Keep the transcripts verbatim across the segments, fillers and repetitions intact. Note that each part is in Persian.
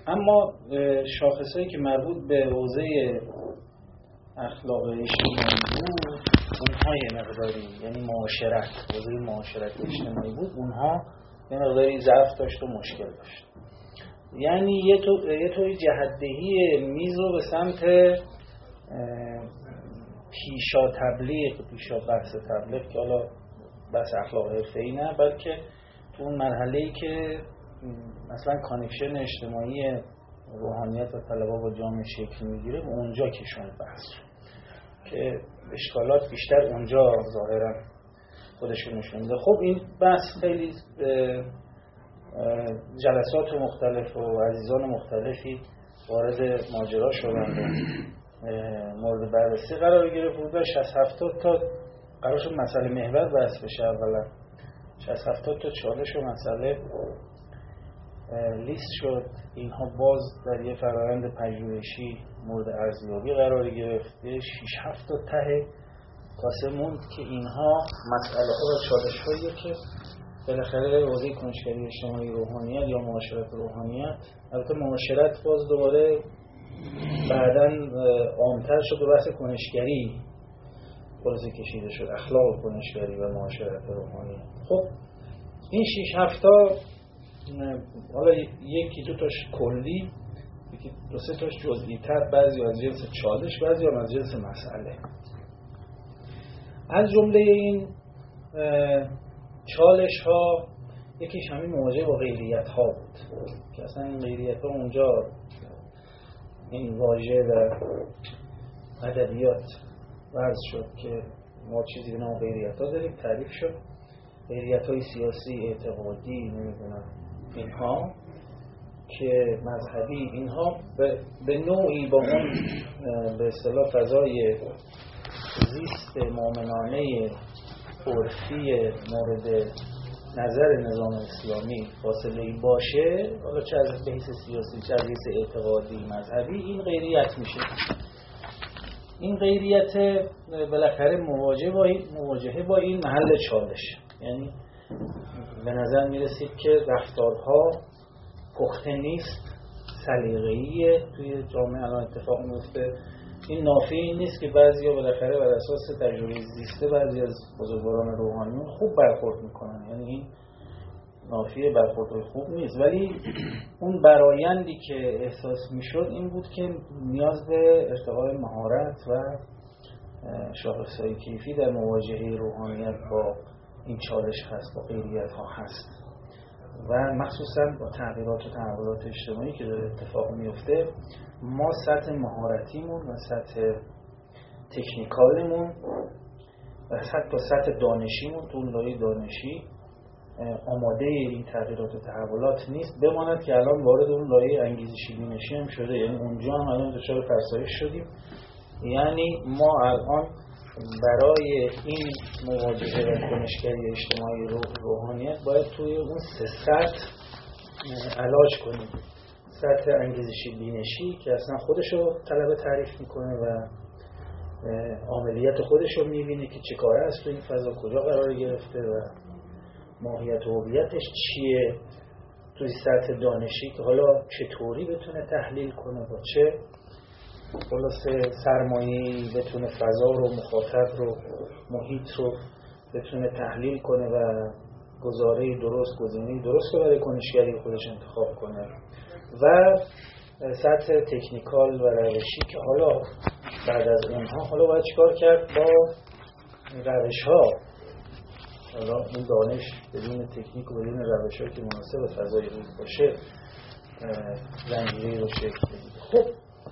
اما شاخصهایی که مربوط به حوزه اخلاق اجتماعی بود اونها یه مقداری، یعنی معاشرت، حوزه معاشرت اجتماعی بود، اونها یه مقداری ضعف داشت و مشکل داشت. یعنی یه طور یه طوری جهت‌دهی میز رو به سمت پیشا تبلیغ، پیشا بحث تبلیغ که حالا بحث اخلاق حرفه‌ای نه، بلکه تو اون مرحله‌ای که مثلا کانکشن اجتماعی روحانیت و طلبه با جامعه شکل میگیره، اونجا کشوند بحث که اشکالات بیشتر اونجا ظاهرا خودشون نشون میده. خب این بحث خیلی جلسات مختلف و عزیزان مختلفی وارد ماجرا شدند و مورد بررسی قرار گرفت. حدود شصت هفتاد تا قرار شد مسئله محور بحث بشه. اولا شصت هفتاد تا چالش و مسئله لیست شد. اینها باز در یه فرآیند پژوهشی مورد ارزیابی قرار گرفت. شش هفت تا ته کاسه موند که اینها مسئله ها و چالش هایی که بالاخره حوزه کنشگری اجتماعی روحانیت یا معاشرت روحانیت، البته معاشرت باز دوباره بعداً عامتر شد و بحث کنشگری خلاصه کشیده شد، اخلاق کنشگری و معاشرت روحانیت. خب این شش هفتا حالا یکی دو تاش کلی، یکی دو سه تاش جزئی تر، بعضی از جنس چالش، بعضی هم از جنس مسئله. از جمله این چالش ها یکیش همین مواجهه با غیریت ها بود که اصلا این غیریت ها اونجا این واژه در ادبیات وضع شد که ما چیزی به نام غیریت ها داریم، تعریف شد. غیریت های سیاسی، اعتقادی، نمیدونم اینها که مذهبی، اینها به, به نوعی با اون به اصطلاح فضای زیست مؤمنانه عرفی مورد نظر نظام اسلامی فاصله ای باشه، حالا چه از بحث سیاسی چه از بحث اعتقادی مذهبی، این غیریت میشه. این غیریت بالاخره مواجهه با این مواجهه با این محل چالش، یعنی به نظر میرسید که رفتارها پخته نیست، سلیقه‌ایه توی جامعه الان اتفاق میفته. این نافی این نیست که بعضیا بالاخره بر اساس تجربه زیسته بعضی از بزرگواران روحانیون خوب برخورد میکنن، یعنی این نافی برخوردهای خوب نیست، ولی اون برایندی که احساس میشد این بود که نیاز به ارتقای مهارت و شاخصهای کیفی در مواجهه روحانیت با این چالش هست، با غیریت ها هست و مخصوصا با تغییرات و تحولات اجتماعی که داره اتفاق میفته. ما سطح مهارتیمون و سطح تکنیکالمون و حتی سطح دانشیمون تو لایه دانشی آماده این تغییرات و تحولات نیست، بماند که الان وارد اون لایه انگیزشی بینشی هم شده، یعنی اونجا هم الان دچار فرسایش شدیم. یعنی ما الان برای این مواجهه و کنشگری اجتماعی روح روحانیت باید توی اون سه سطح علاج کنیم. سطح انگیزشی بینشی که اصلا خودشو طلبه تعریف میکنه و عملیات خودشو میبینه که چه کاره است تو این فضا، کجا قرار گرفته و ماهیت و هویتش چیه. توی سطح دانشی که حالا چطوری بتونه تحلیل کنه، با چه خلاصه سرمایه‌ای بتونه فضا رو، مخاطب رو، محیط رو بتونه تحلیل کنه و گزاره درست، گزینه درست رو برای کنشگری خودش انتخاب کنه. و سطح تکنیکال و روشی که حالا بعد از اونها حالا باید چیکار کرد با روش ها، حالا این دانش بدون تکنیک و بدون روش ها که مناسب فضای روز باشه زنجیره رو شکل بگیره. خب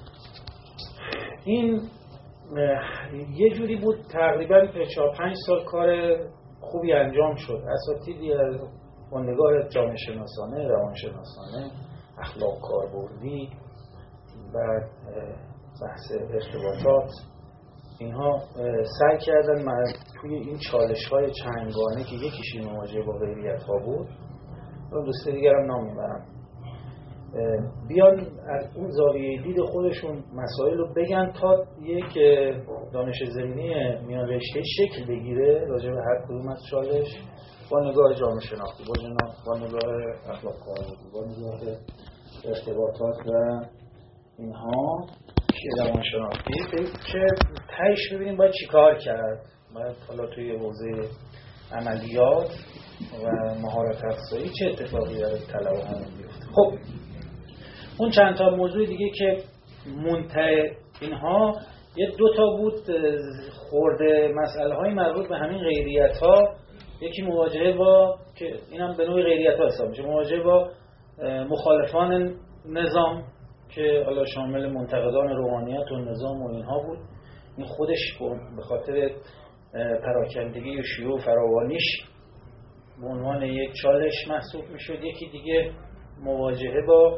این یه جوری بود تقریبا چهار پنج سال کار خوبی انجام شد. اساتیدی از با نگاه جامعه شناسانه، روان شناسانه، اخلاق کاربردی و بحث ارتباطات، اینها سعی کردن توی این چالش های چندگانه که یکیش این مواجهه با غیریت ها بود، اون دوسته دیگرم نام میبرم، بیان از اون زاویه دید خودشون مسائل رو بگن تا یک دانش زمینی میان رشته شکل بگیره راجع به هر کدوم از چالش، با نگاه جامعه شناختی، با, با نگاه اخلاق کاربردی، با نگاه ارتباطات و اینها که روانشناختی که تهش ببینیم باید چی کار کرد. باید حالا توی حوزه عملیات و مهارت افزایی چه اتفاقی در طلبه ها میفته. خب اون چند تا موضوع دیگه که منتهی اینها یه دو تا بود خورده مسئله های مربوط به همین غیریت ها. یکی مواجهه با که اینم به نوعی غیریت ها حساب میشه، مواجهه با مخالفان نظام که حالا شامل منتقدان روحانیت و نظام و اینها بود. این خودش به خاطر پراکندگی و شیوع فراوانیش به عنوان یک چالش محسوب میشد. یکی دیگه مواجهه با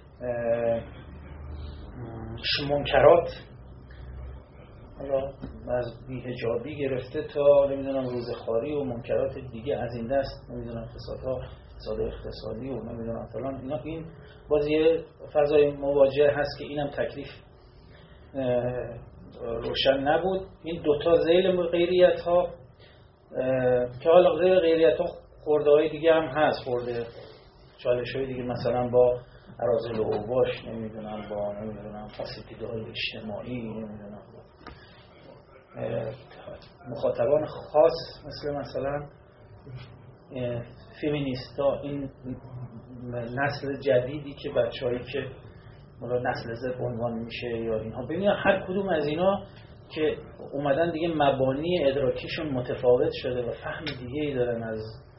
منکرات، حالا از بی‌حجابی گرفته تا نمیدونم روزخواری و منکرات دیگه از این دست، نمیدونم فسادها فساد اقتصادی و نمیدونم فلان اینا. این باز یه فضای مواجهه هست که اینم تکلیف روشن نبود. این دوتا ذیل غیریت ها که حالا ذیل غیریت ها خورده های دیگه هم هست، خورده چالش های دیگه مثلا با اراذل و اوباش، نمیدونم با نمیدونم فاسدیده های اجتماعی، نمیدونم مخاطبان خاص مثل مثلا فمینیستا، این نسل جدیدی که بچه‌هایی که مولا نسل زد عنوان میشه یا اینها، ببینید هر کدوم از اینا که اومدن دیگه مبانی ادراکیشون متفاوت شده و فهم دیگه‌ای دارن از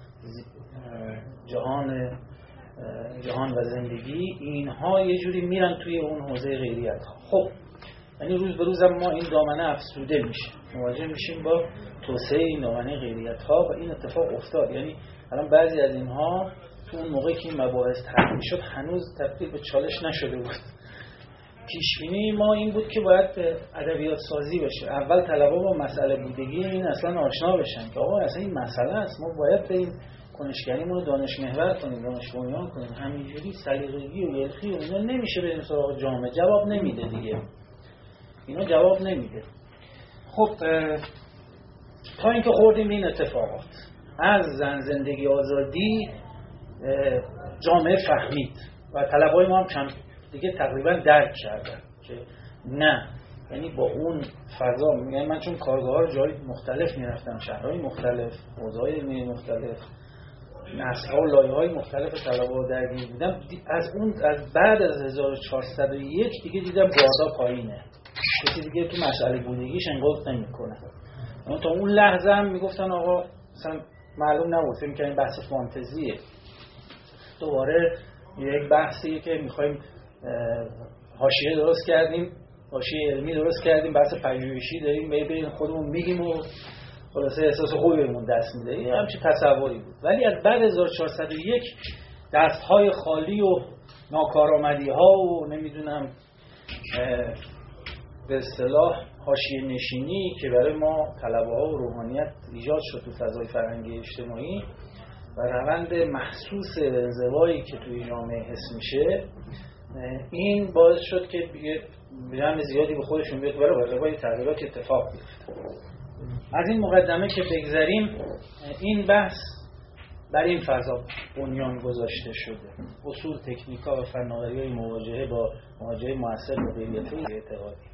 جهان جهان و زندگی، اینها یه جوری میرن توی اون حوزه غیریت ها. خب یعنی روز به روز ما این دامنه افسوده میشه، مواجه میشیم با توسعه این دامنه غیریت ها و این اتفاق افتاد. یعنی الان بعضی از اینها تو اون موقعی که این مباحث طرح شد هنوز تبدیل به چالش نشده بود. پیشبینی ما این بود که باید ادبیات سازی بشه. اول طلبه با مسئله بودگی این اصلا آشنا بشن که آقا اصلا این مسئله است، ما باید به این کنشگریمون رو دانش محور کنیم، دانش بنیان کنیم. همینجوری سلیقگی و یلخی و اینا نمیشه بریم سراغ جامعه، جواب نمیده دیگه، اینا جواب نمیده. خب تا اینکه خوردیم این اتفاقات، از زن زندگی آزادی جامعه فهمید و طلبای ما هم چند دیگه تقریبا درک کردن که نه، یعنی با اون فضا، یعنی من چون کارگاه ها جای مختلف میرفتم، شهرهای مختلف، حوزه‌های علمی مختلف، نسل‌ها و لایه‌های مختلف طلبه‌ها درگیر بودم، از اون از بعد از هزار و چهارصد و یک دیگه دیدم بالا پایینه، کسی دیگه تو مسئله بودگیش انگار نمی‌کنه. اون تا اون لحظه هم میگفتن آقا مثلا معلوم نبود، فکر می‌کنیم بحث فانتزیه. دوباره یک بحثی که می‌خوایم حاشیه درست کردیم، حاشیه علمی درست کردیم، بحث پژوهشی داریم، ببین خودمون میگیم و خلاصه احساس خوبی بهمون دست میده. این همچین تصوری بود. ولی از بعد هزار و چهارصد و یک دست‌های خالی و ناکارآمدی‌ها و نمیدونم به اصطلاح حاشیه نشینی که برای ما طلبه‌ها و روحانیت ایجاد شد تو فضای فرهنگی اجتماعی و روند محسوس انزوایی که توی جامعه حس میشه، این باعث شد که جمع زیادی به خودشون بیاد برای برای تغییرات اتفاق بیفته. از این مقدمه که بگذریم، این بحث در این فضا بنیان گذاشته شده، اصول، تکنیک‌ها و فناوری‌های مواجهه با مواجهه مؤثر با غیریت‌های اعتقادی.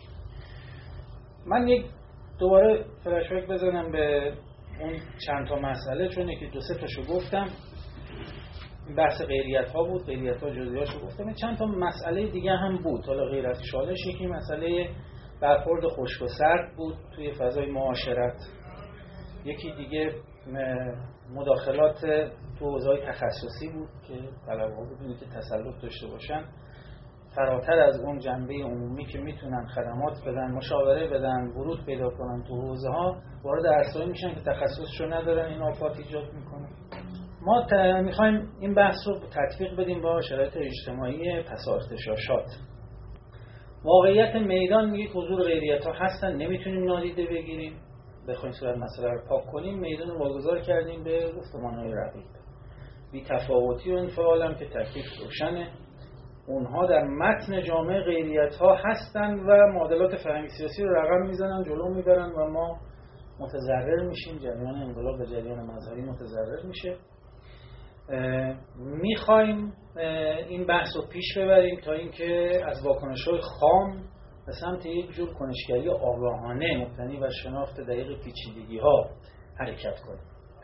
من یک دوباره فلش بک بزنم به اون چند تا مسئله، چون یکی دو سه تاشو گفتم، بحث غیریت ها بود، غیریت ها جزئیاشو گفتم، چند تا مسئله دیگه هم بود. حالا غیر از چالش، یکی مسئله برخورد خشک و سرد بود توی فضای معاشرت، یکی دیگه مداخلات تو حوزه‌های تخصصی بود که طلبه‌ها ببینید که تسلط داشته باشن، فراتر از اون جنبه عمومی که میتونن خدمات بدن، مشاوره بدن، ورود پیدا کنن تو حوزه‌ها، وارد عرصه‌ای میشن که تخصصشو ندارن، این آفات ایجاد میکنه. ما میخوایم این بحث رو تطبیق بدیم با شرایط اجتماعی پس ارتشاشات. واقعیت میدان میگه حضور غیریت‌ها هستن، نمیتونیم نادیده بگیریم. بخوایم صورت مسئله رو پاک کنیم، میدان رو واگذار کردیم به گفتمان‌های رقیب. بی تفاوتی و انفعال هم که تکلیف روشنه، اونها در متن جامعه غیریت‌ها هستن و معادلات فرهنگی سیاسی رو رقم میزنن، جلو میبرن و ما متضرر میشیم، جریان انقلاب و جریان مذهبی متضرر میشه. میخوایم این بحث رو پیش ببریم تا اینکه از واکنش‌های خام به سمت یک جور کنشگری آگاهانه مبتنی بر شناخت دقیق پیچیدگی‌ها حرکت کنیم.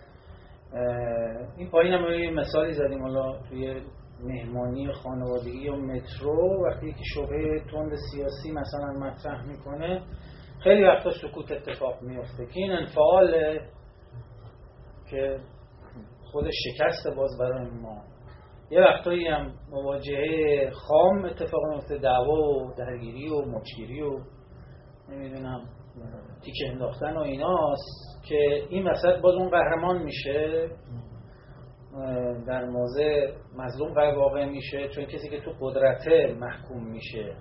این پایین هم یه مثالی زدیم حالا توی مهمانی خانوادگی یا مترو، وقتی که شبهه تند سیاسی مثلا مطرح میکنه خیلی وقتا سکوت اتفاق میفته که این انفعال که خودش شکست باز برای ما. یه وقتایی هم مواجهه خام اتفاق میفته، دعوا و درگیری و مچگیری و نمیدونم تیکه انداختن و ایناست که این وسط باز اون قهرمان میشه، در موضع مظلوم قرار واقع میشه، چون کسی که تو قدرته محکوم میشه،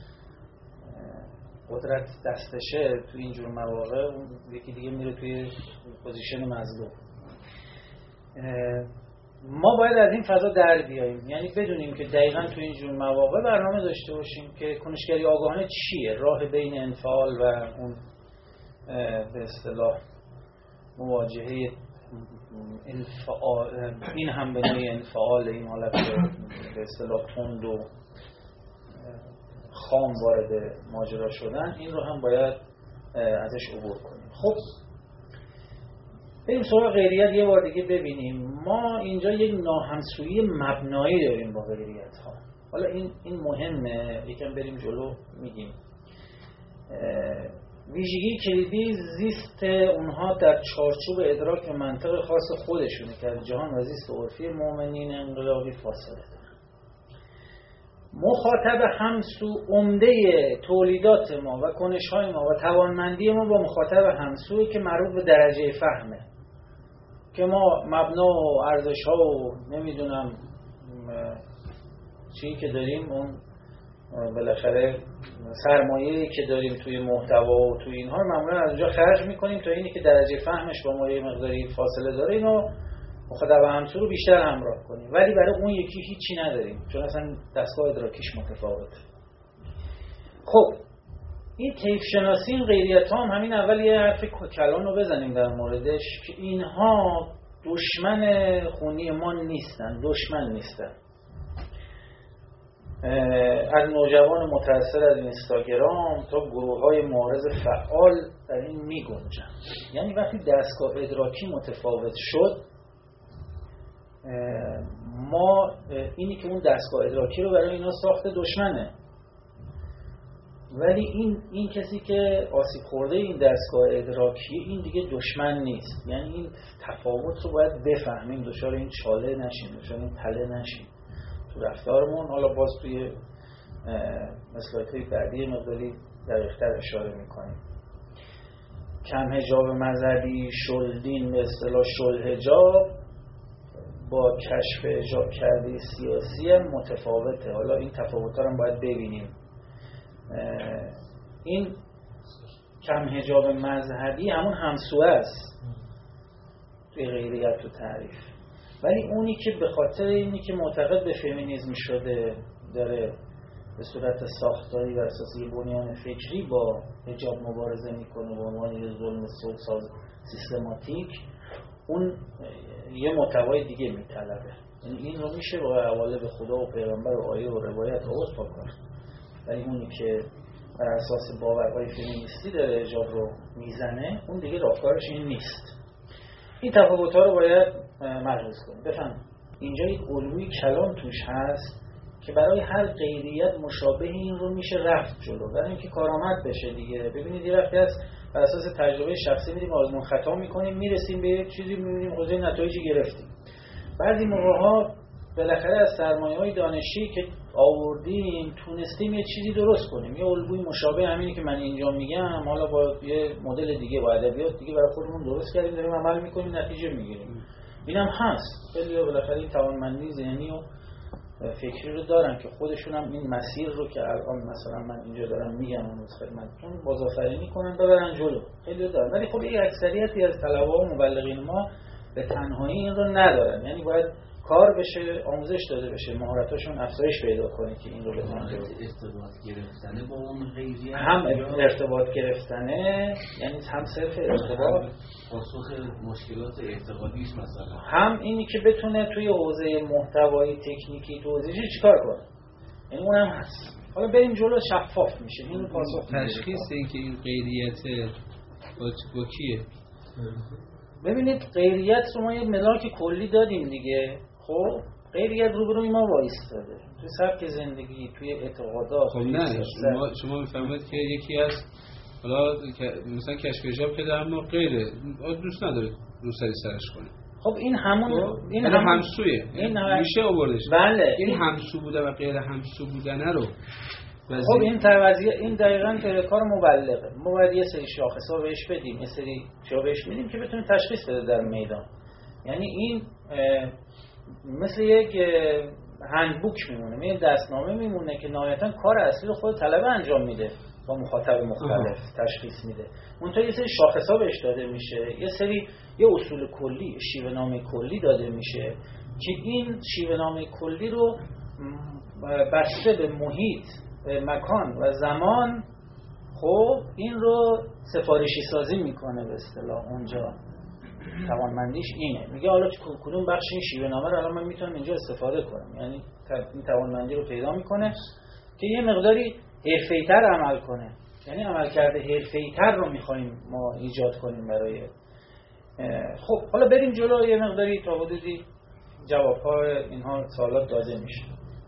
قدرت دستشه تو اینجور مواقع، اون یکی دیگه میره توی پوزیشن مظلوم. ما باید از این فضا در بیاییم، یعنی بدونیم که دقیقاً تو اینجور مواقع برنامه داشته باشیم که کنشگری آگاهانه چیه، راه بین انفعال و اون به اصطلاح مواجهه انفعال، این هم به نوعی انفعال، این حالت به اصطلاح تند و خام وارد ماجرا شدن، این رو هم باید ازش عبور کنیم. خب بریم سراغ غیریت یه بار دیگه ببینیم. ما اینجا یک ناهمسویی مبنایی داریم با غیریت ها. حالا این این مهمه، یکم بریم جلو میگیم. ویژگی کلیدی زیست اونها در چارچوب ادراک و منطق خاص خودشونه که از جهان و زیست عرفی مؤمنین انقلابی فاصله داره. مخاطب همسو عمده تولیدات ما و کنش‌های ما و توانمندی ما با مخاطب همسویی که مربوط به درجه فهمه، که ما مبنا و ارزش‌ها و نمیدونم چیزی که داریم، اون بالاخره سرمایه‌ای که داریم توی محتوا و توی اینها رو معمولا از اونجا خرج می‌کنیم تا اینی که درجه فهمش با ما یه مقداری فاصله داره اینو مخاطب همسو رو بیشتر همراه کنیم، ولی برای اون یکی هیچی نداریم چون اصلا دستگاه ادراکیش متفاوته. خب این طیف شناسی، این غیریت ها هم همین اول یه حرف کلان رو بزنیم در موردش که اینها دشمن خونی ما نیستن، دشمن نیستن. از نوجوان متأثر از اینستاگرام تا گروه های معارض فعال در این می گنجن. یعنی وقتی دستگاه ادراکی متفاوت شد، ما اینی که اون دستگاه ادراکی رو برای اینا ساخته دشمنه، ولی این این کسی که آسیب خورده این دستگاه ادراکی این دیگه دشمن نیست. یعنی این تفاوت رو باید بفهمیم، دچار این چاله نشیم، دچار این تله نشیم تو رفتارمون. حالا باز توی مسائل بعدی مقداری دقیق‌تر اشاره می‌کنیم. کم حجاب مذهبی، شلدین به اصطلاح شل حجاب با کشف حجاب کرده سیاسی هم متفاوته. حالا این تفاوت‌ها رو باید ببینیم. این کم حجاب مذهبی همون همسوه است توی غیریت و تعریف، ولی اونی که به خاطر اینی که معتقد به فمینیسم شده داره به صورت ساختاری و اساسی بنیان فکری با حجاب مبارزه میکنه به عنوان یه ظلم ساز سیستماتیک، اون یه محتوای دیگه میطلبه. یعنی این رو میشه با حواله به خدا و پیغمبر و آیه و روایت آورد پاکن، ولی اونی که بر اساس باورهای فمینیستی داره حجاب رو میزنه اون دیگه راهکارش این نیست. این تفاوت‌ها رو باید ملحوظ کنیم. بفهم اینجا یک الگوی کلام توش هست که برای هر غیریت مشابه این رو میشه رفت جلو، برای اینکه کارآمد بشه دیگه. ببینید یه وقتی هست بر اساس تجربه شخصی میریم آزمون خطا میکنیم، میرسیم به یک چیزی، میبینیم خودی نتایجی گرفتیم. بعضی موقع‌ها بالاخره از سرمایه‌های دانشی که آوردیم تونستیم یه چیزی درست کنیم، یه الگوی مشابه همینی که من اینجا میگم، حالا با یه مدل دیگه با ادبیات دیگه برای خودمون درست کردیم، داریم عمل میکنیم، نتیجه میگیریم. اینم هست. خیلی بالاخره این توانمندی ذهنی و فکری رو دارن که خودشون هم این مسیر رو که الان مثلا من اینجا دارم میگم اون خدمتتون بازآفرینی کنن ببرن جلو. خیلی دارن، ولی خب این اکثریتی از طلبه و مبلغین ما به تنهایی این رو ندارن. یعنی باید کار بشه، آموزش داده بشه، مهارتاشون افزایش پیدا کنه که این رو بتونن ارتباط گرفتنه با اون غیریت، هم ارتباط گرفتنه یعنی هم صرف ارتباط، پاسخ مشکلات اعتقادیش مثلا، هم اینی که بتونه توی حوزه محتوایی تکنیکی توضیحی چیکار کنه، یعنی اونم هست. حالا بریم جلو، شفاف میشه این پاسخ. تشخیص این که این غیریت با, با کیه؟ ببینید غیریت رو ما یه ملاک کلی دادیم دیگه. خب غیریت روبروی ما وایستاده توی سبک زندگی، توی اعتقادات. خب نه شما شما میفهمید که یکی از حالا مثلا کشف ایجاب که در ما غیره دوست نداره روسری سرش کنه. خب این همون این هم همسویه، این هم... میشه آوردش. بله این همسو بوده و غیر همسو بودنه رو خب این توضیح این دقیقاً کار مبلغه. ما باید یه سری شاخصا بهش بدیم، یه سری چیزا بهش میدیم که بتونه تشخیص بده در میدان. یعنی این مثل یک هندبوک میمونه، یه دستنامه میمونه که نهایتاً کار اصلی رو خود طلبه انجام میده، با مخاطب مختلف تشخیص میده. اونطور یه سری شاخصا بهش داده میشه، یه سری یه اصول کلی، شیوه نامه کلی داده میشه که این شیوه نامه کلی رو بسته به محیط، مکان و زمان، خب این رو سفارشی سازی میکنه به اصطلاح. اونجا توانمندیش اینه، میگه حالا کدوم بخش این شیوه نامه رو الان من میتونم اینجا استفاده کنم. یعنی این توانمندی رو پیدا میکنه که یه مقداری حرفه‌ای‌تر عمل کنه. یعنی عملکرد حرفه‌ای‌تر رو میخوایم ما ایجاد کنیم برای. خب حالا بریم جلو، یه مقداری تا حدودی جواب‌ها اینها سوالات داده میشه.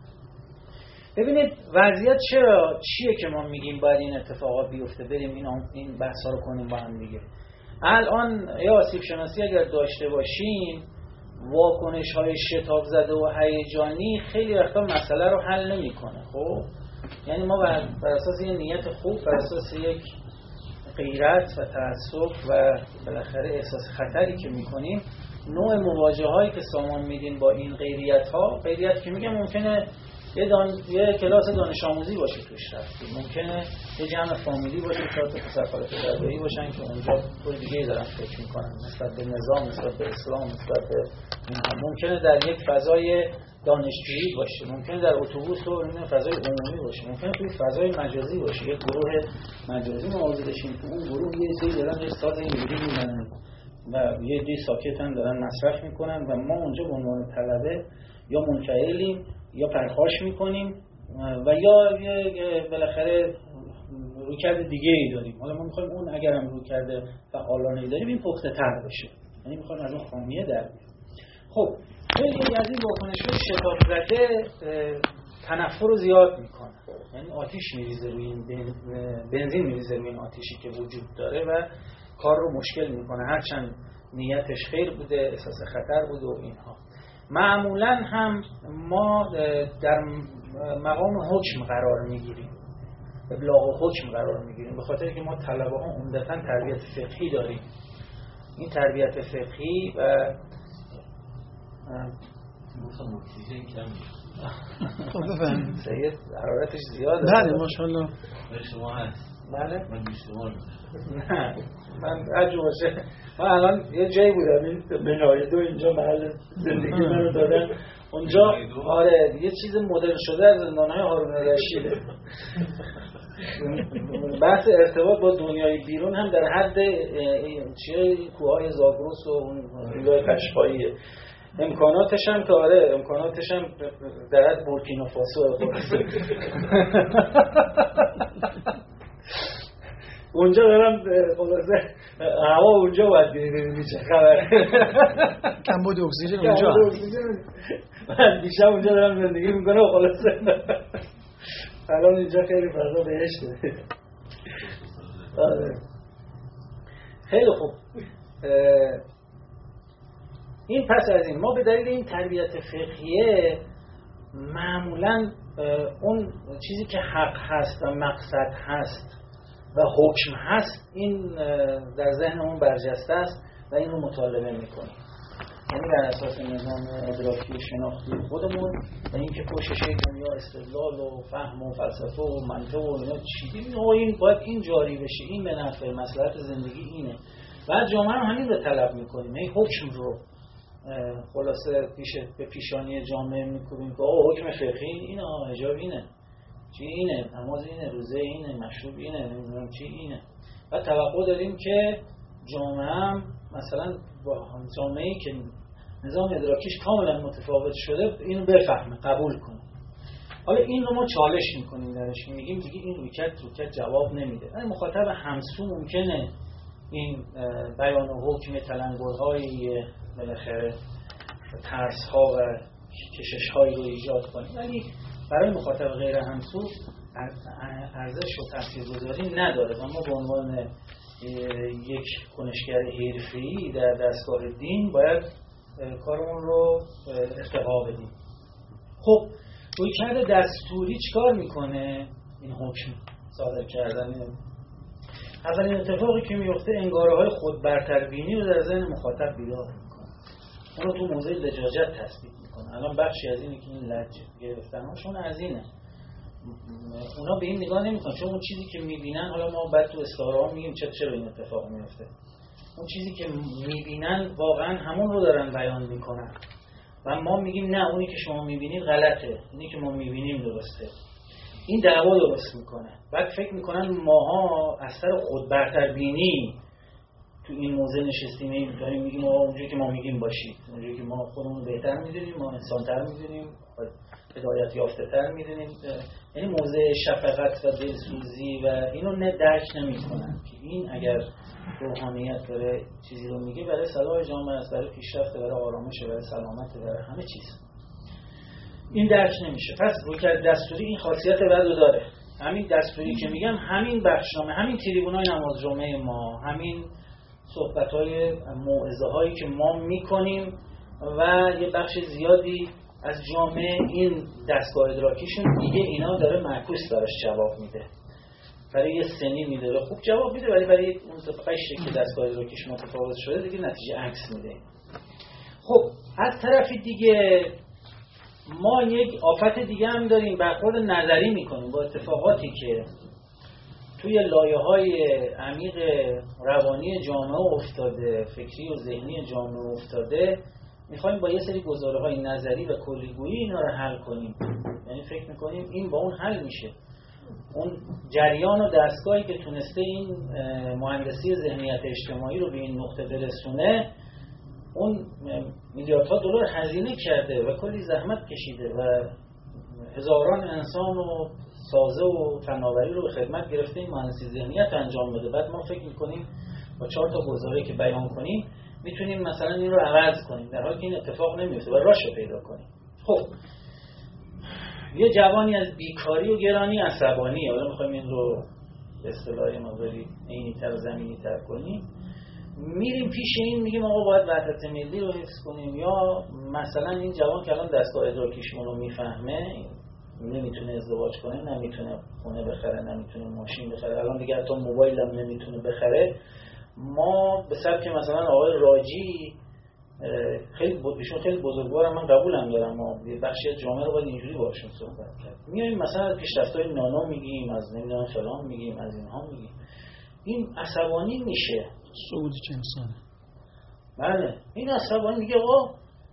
ببینید وضعیت چرا چیه که ما میگیم باید این اتفاقات بیفته، بریم این این بحثا رو کنیم با هم دیگه. الان یا آسیب شناسی اگر داشته باشیم، واکنش‌های شتاب زده و هیجانی خیلی وقتا مسئله رو حل نمی‌کنه. خب یعنی ما بر اساس یه نیت خوب، بر اساس یک غیرت و تعصب و بالاخره احساس خطری که می‌کنیم، نوع مواجهه‌هایی که سامان میدیم با این غیریت‌ها، غیریت که میگم ممکنه یه, دان... یه کلاس دانش آموزی باشه توش رفتی، ممکنه یه جمع فامیلی باشه، چهار تا پسر خاله پدربایی باشن که اونجا طور دیگه دارن فکر میکنن نسبت به نظام، نسبت به اسلام، نسبت به اینها. ممکنه در یک فضای دانشجویی باشه، ممکنه در اتوبوس و این فضای عمومی باشه، ممکنه توی فضای مجازی باشه، یک گروه مجازی مواجه بشیم تو اون گروه یه سری دارن یه ساز انگلیسی میزنن و یه دی ساکتن دارن مصرف میکنن و ما اونجا به عنوان طلبه یا منفعلیم یا پرخاش میکنیم و یا بالاخره رویکرد دیگه ای داریم. حالا ما میخوایم اون اگرم رویکرد فعالانه ای داریم این پخته تر بشه، یعنی میخوایم از اون خامیه در بیاریم. خب خیلی از این واکنش‌های شتاب زده تنفر رو زیاد میکنه، یعنی آتیش میریزه روی این بنزین میریزه روی این آتیشی که وجود داره و کار رو مشکل میکنه، هرچند نیتش خیر بوده، احساس خطر بوده و اینها. معمولا هم ما در مقام حکم قرار میگیریم، ابلاغ حکم قرار میگیریم، به خاطر که ما طلبه ها عمدتاً تربیت فقهی داریم. این تربیت فقهی و مثلا اکسیژن کم خب بفهم سید حرارتش زیاده. بله ماشاءالله. شما هست. بله من بیشتمار نه من عجب باشه، من الان یه جایی بودم این بنای دو اینجا محل زندگی من رو دادن اونجا. آره یه چیز مدرن شده از زندانهای هارون الرشیده. بحث ارتباط با دنیای بیرون هم در حد چیه کوههای زاگرس و اون ویلای قشقاییه. امکاناتش هم که آره امکاناتش هم در حد بورکینافاسو اونجا دارم خلاصه هوا اونجا باید ببینید چه خبره. کمبود اکسیژن اونجا. من دیشب اونجا دارم زندگی میکنم خلاصه الان اینجا خیلی فضا بهشته. خیلی خوب. این پس از این ما به دلیل این تربیت فقهیه معمولاً اون چیزی که حق هست و مقصد هست و حکم هست این در ذهنمون برجسته است و این رو مطالبه میکنیم. یعنی بر اساس نظام ادراکی و شناختی خودمون و اینکه پشتش دنیا استدلال و فهم و فلسفه و منطق و اینا چیدیم و این باید این جاری بشه، این به نفع مصلحت زندگی اینه. بعد جامعه رو همین رو طلب میکنیم، این حکم رو خلاصه پیش به پیشانی جامعه میکنیم که آه حکم فقهی اینه، آه حجاب اینه، چی اینه، نماز اینه، روزه اینه، مشروب اینه، نمیدونم چی اینه. و توقع داریم که جامعه هم مثلا با جامعه‌ای که نظام ادراکیش کاملا متفاوت شده اینو بفهمه، قبول کنه. حالا این رو ما چالش میکنیم درش، میگیم دیگه این روکت روکت جواب نمیده. یعنی مخاطب همسو ممکنه این بیان و حکم تلنگرهای بالاخره ترس‌ها و کشش‌هایی رو ایجاد کنه، ولی برای مخاطب غیر همسو ارزش و تاثیرگذاری نداره و ما به عنوان یک کنشگر حرفه‌ای در دستگاه دین باید کارمون رو ارتقا بدیم. خب رویکرد دستوری چیکار میکنه این حکم صادر کردن؟ اولین اتفاقی که میفته انگاره‌های خود برتربینی رو در ذهن مخاطب بیدار میکنه، اونو تو موضع لجاجت تثبیت میکنه. الان بخشی از اینه که این لج گرفتن‌هاشون از اینه، اونا به این نگاه نمیکنن چون اون چیزی که میبینن، حالا ما بعد تو استعاره میگیم چرا چرا این اتفاق میفته، اون چیزی که میبینن واقعا همون رو دارن بیان میکنن و ما میگیم نه اونی که شما میبینید غلطه، اینی که ما میبینیم درسته. این دعوا درست میکنه. بعد فکر میکنن ماها از سر خود برتربینی تو این موضع نشستیم، داریم میگیم آقا اونجوری که ما میگیم باشید، اونجوری که ما خودمون بهتر میدونیم، ما انسان‌تر میدونیم، هدایت یافته‌تر میدونیم. یعنی موضع شفقت و دلسوزی و اینو نه درک نمیکنن که این اگر روحانیت داره چیزی رو میگه برای صلاح جامعه است، برای پیشرفت، برای آرامش، برای سلامت، برای همه چیز. این درک نمیشه. پس رویکرد دستوری این خاصیت بدو داره. همین دستوری که میگم، همین بخشنامه، همین تریبونای نماز جمعه ما، همین صحبت‌های موعظه‌هایی که ما میکنیم و یه بخش زیادی از جامعه این دستگاه ادراکیشون دیگه اینا داره معکوس براش جواب میده. برای یه سنی میده خوب جواب میده، ولی برای اون قشری که دستگاه ادراکیش متفاوت شده دیگه نتیجه عکس میده. خب از طرف دیگه ما یک آفت دیگه هم داریم، برخورد نظری میکنیم با اتفاقاتی که توی لایه‌های عمیق روانی جامعه افتاده، فکری و ذهنی جامعه افتاده. میخوایم با یه سری گزاره‌های نظری و کلیگویی اینا رو حل کنیم. یعنی فکر میکنیم این با اون حل میشه. اون جریان و دستگاهی که تونسته این مهندسی ذهنیت اجتماعی رو به این نقطه برسونه، اون میلیاردها دلار هزینه کرده و کلی زحمت کشیده و هزاران انسان و سازه و فناوری رو به خدمت گرفته این مهندسی ذهنیت انجام بده. بعد ما فکر میکنیم با چهار تا گزاره که بیان کنیم میتونیم مثلا این رو عوض کنیم، در حالی که این اتفاق نمیفته و راهشو پیدا کنیم. خب یه جوانی از بیکاری و گرانی عصبانی، حالا میخوایم این رو به اصطلاح مقداری عینی‌تر و زمینی‌تر کنیم، میریم پیش این میگیم آقا باید وحدت ملی رو حفظ کنیم، یا مثلا این جوان که الان دستگاه ادراکیشون رو میفهمه، نمیتونه ازدواج کنه، نمیتونه خونه بخره، نمیتونه ماشین بخره، الان دیگه حتی موبایل هم نمیتونه بخره. ما به سبک مثلا آقای راجی خیلی ایشون خیلی بزرگوارم، من قبولم دارم، ما بخشی از جامعه رو باید اینجوری باشون صحبت کرد. میایم مثلا از پیشرفت‌های نانو میگیم، از نمیدونم فلان میگیم، از اینها میگیم، این عصبانی میشه. صعود انسانه. بله این عصبانی میگه آقا،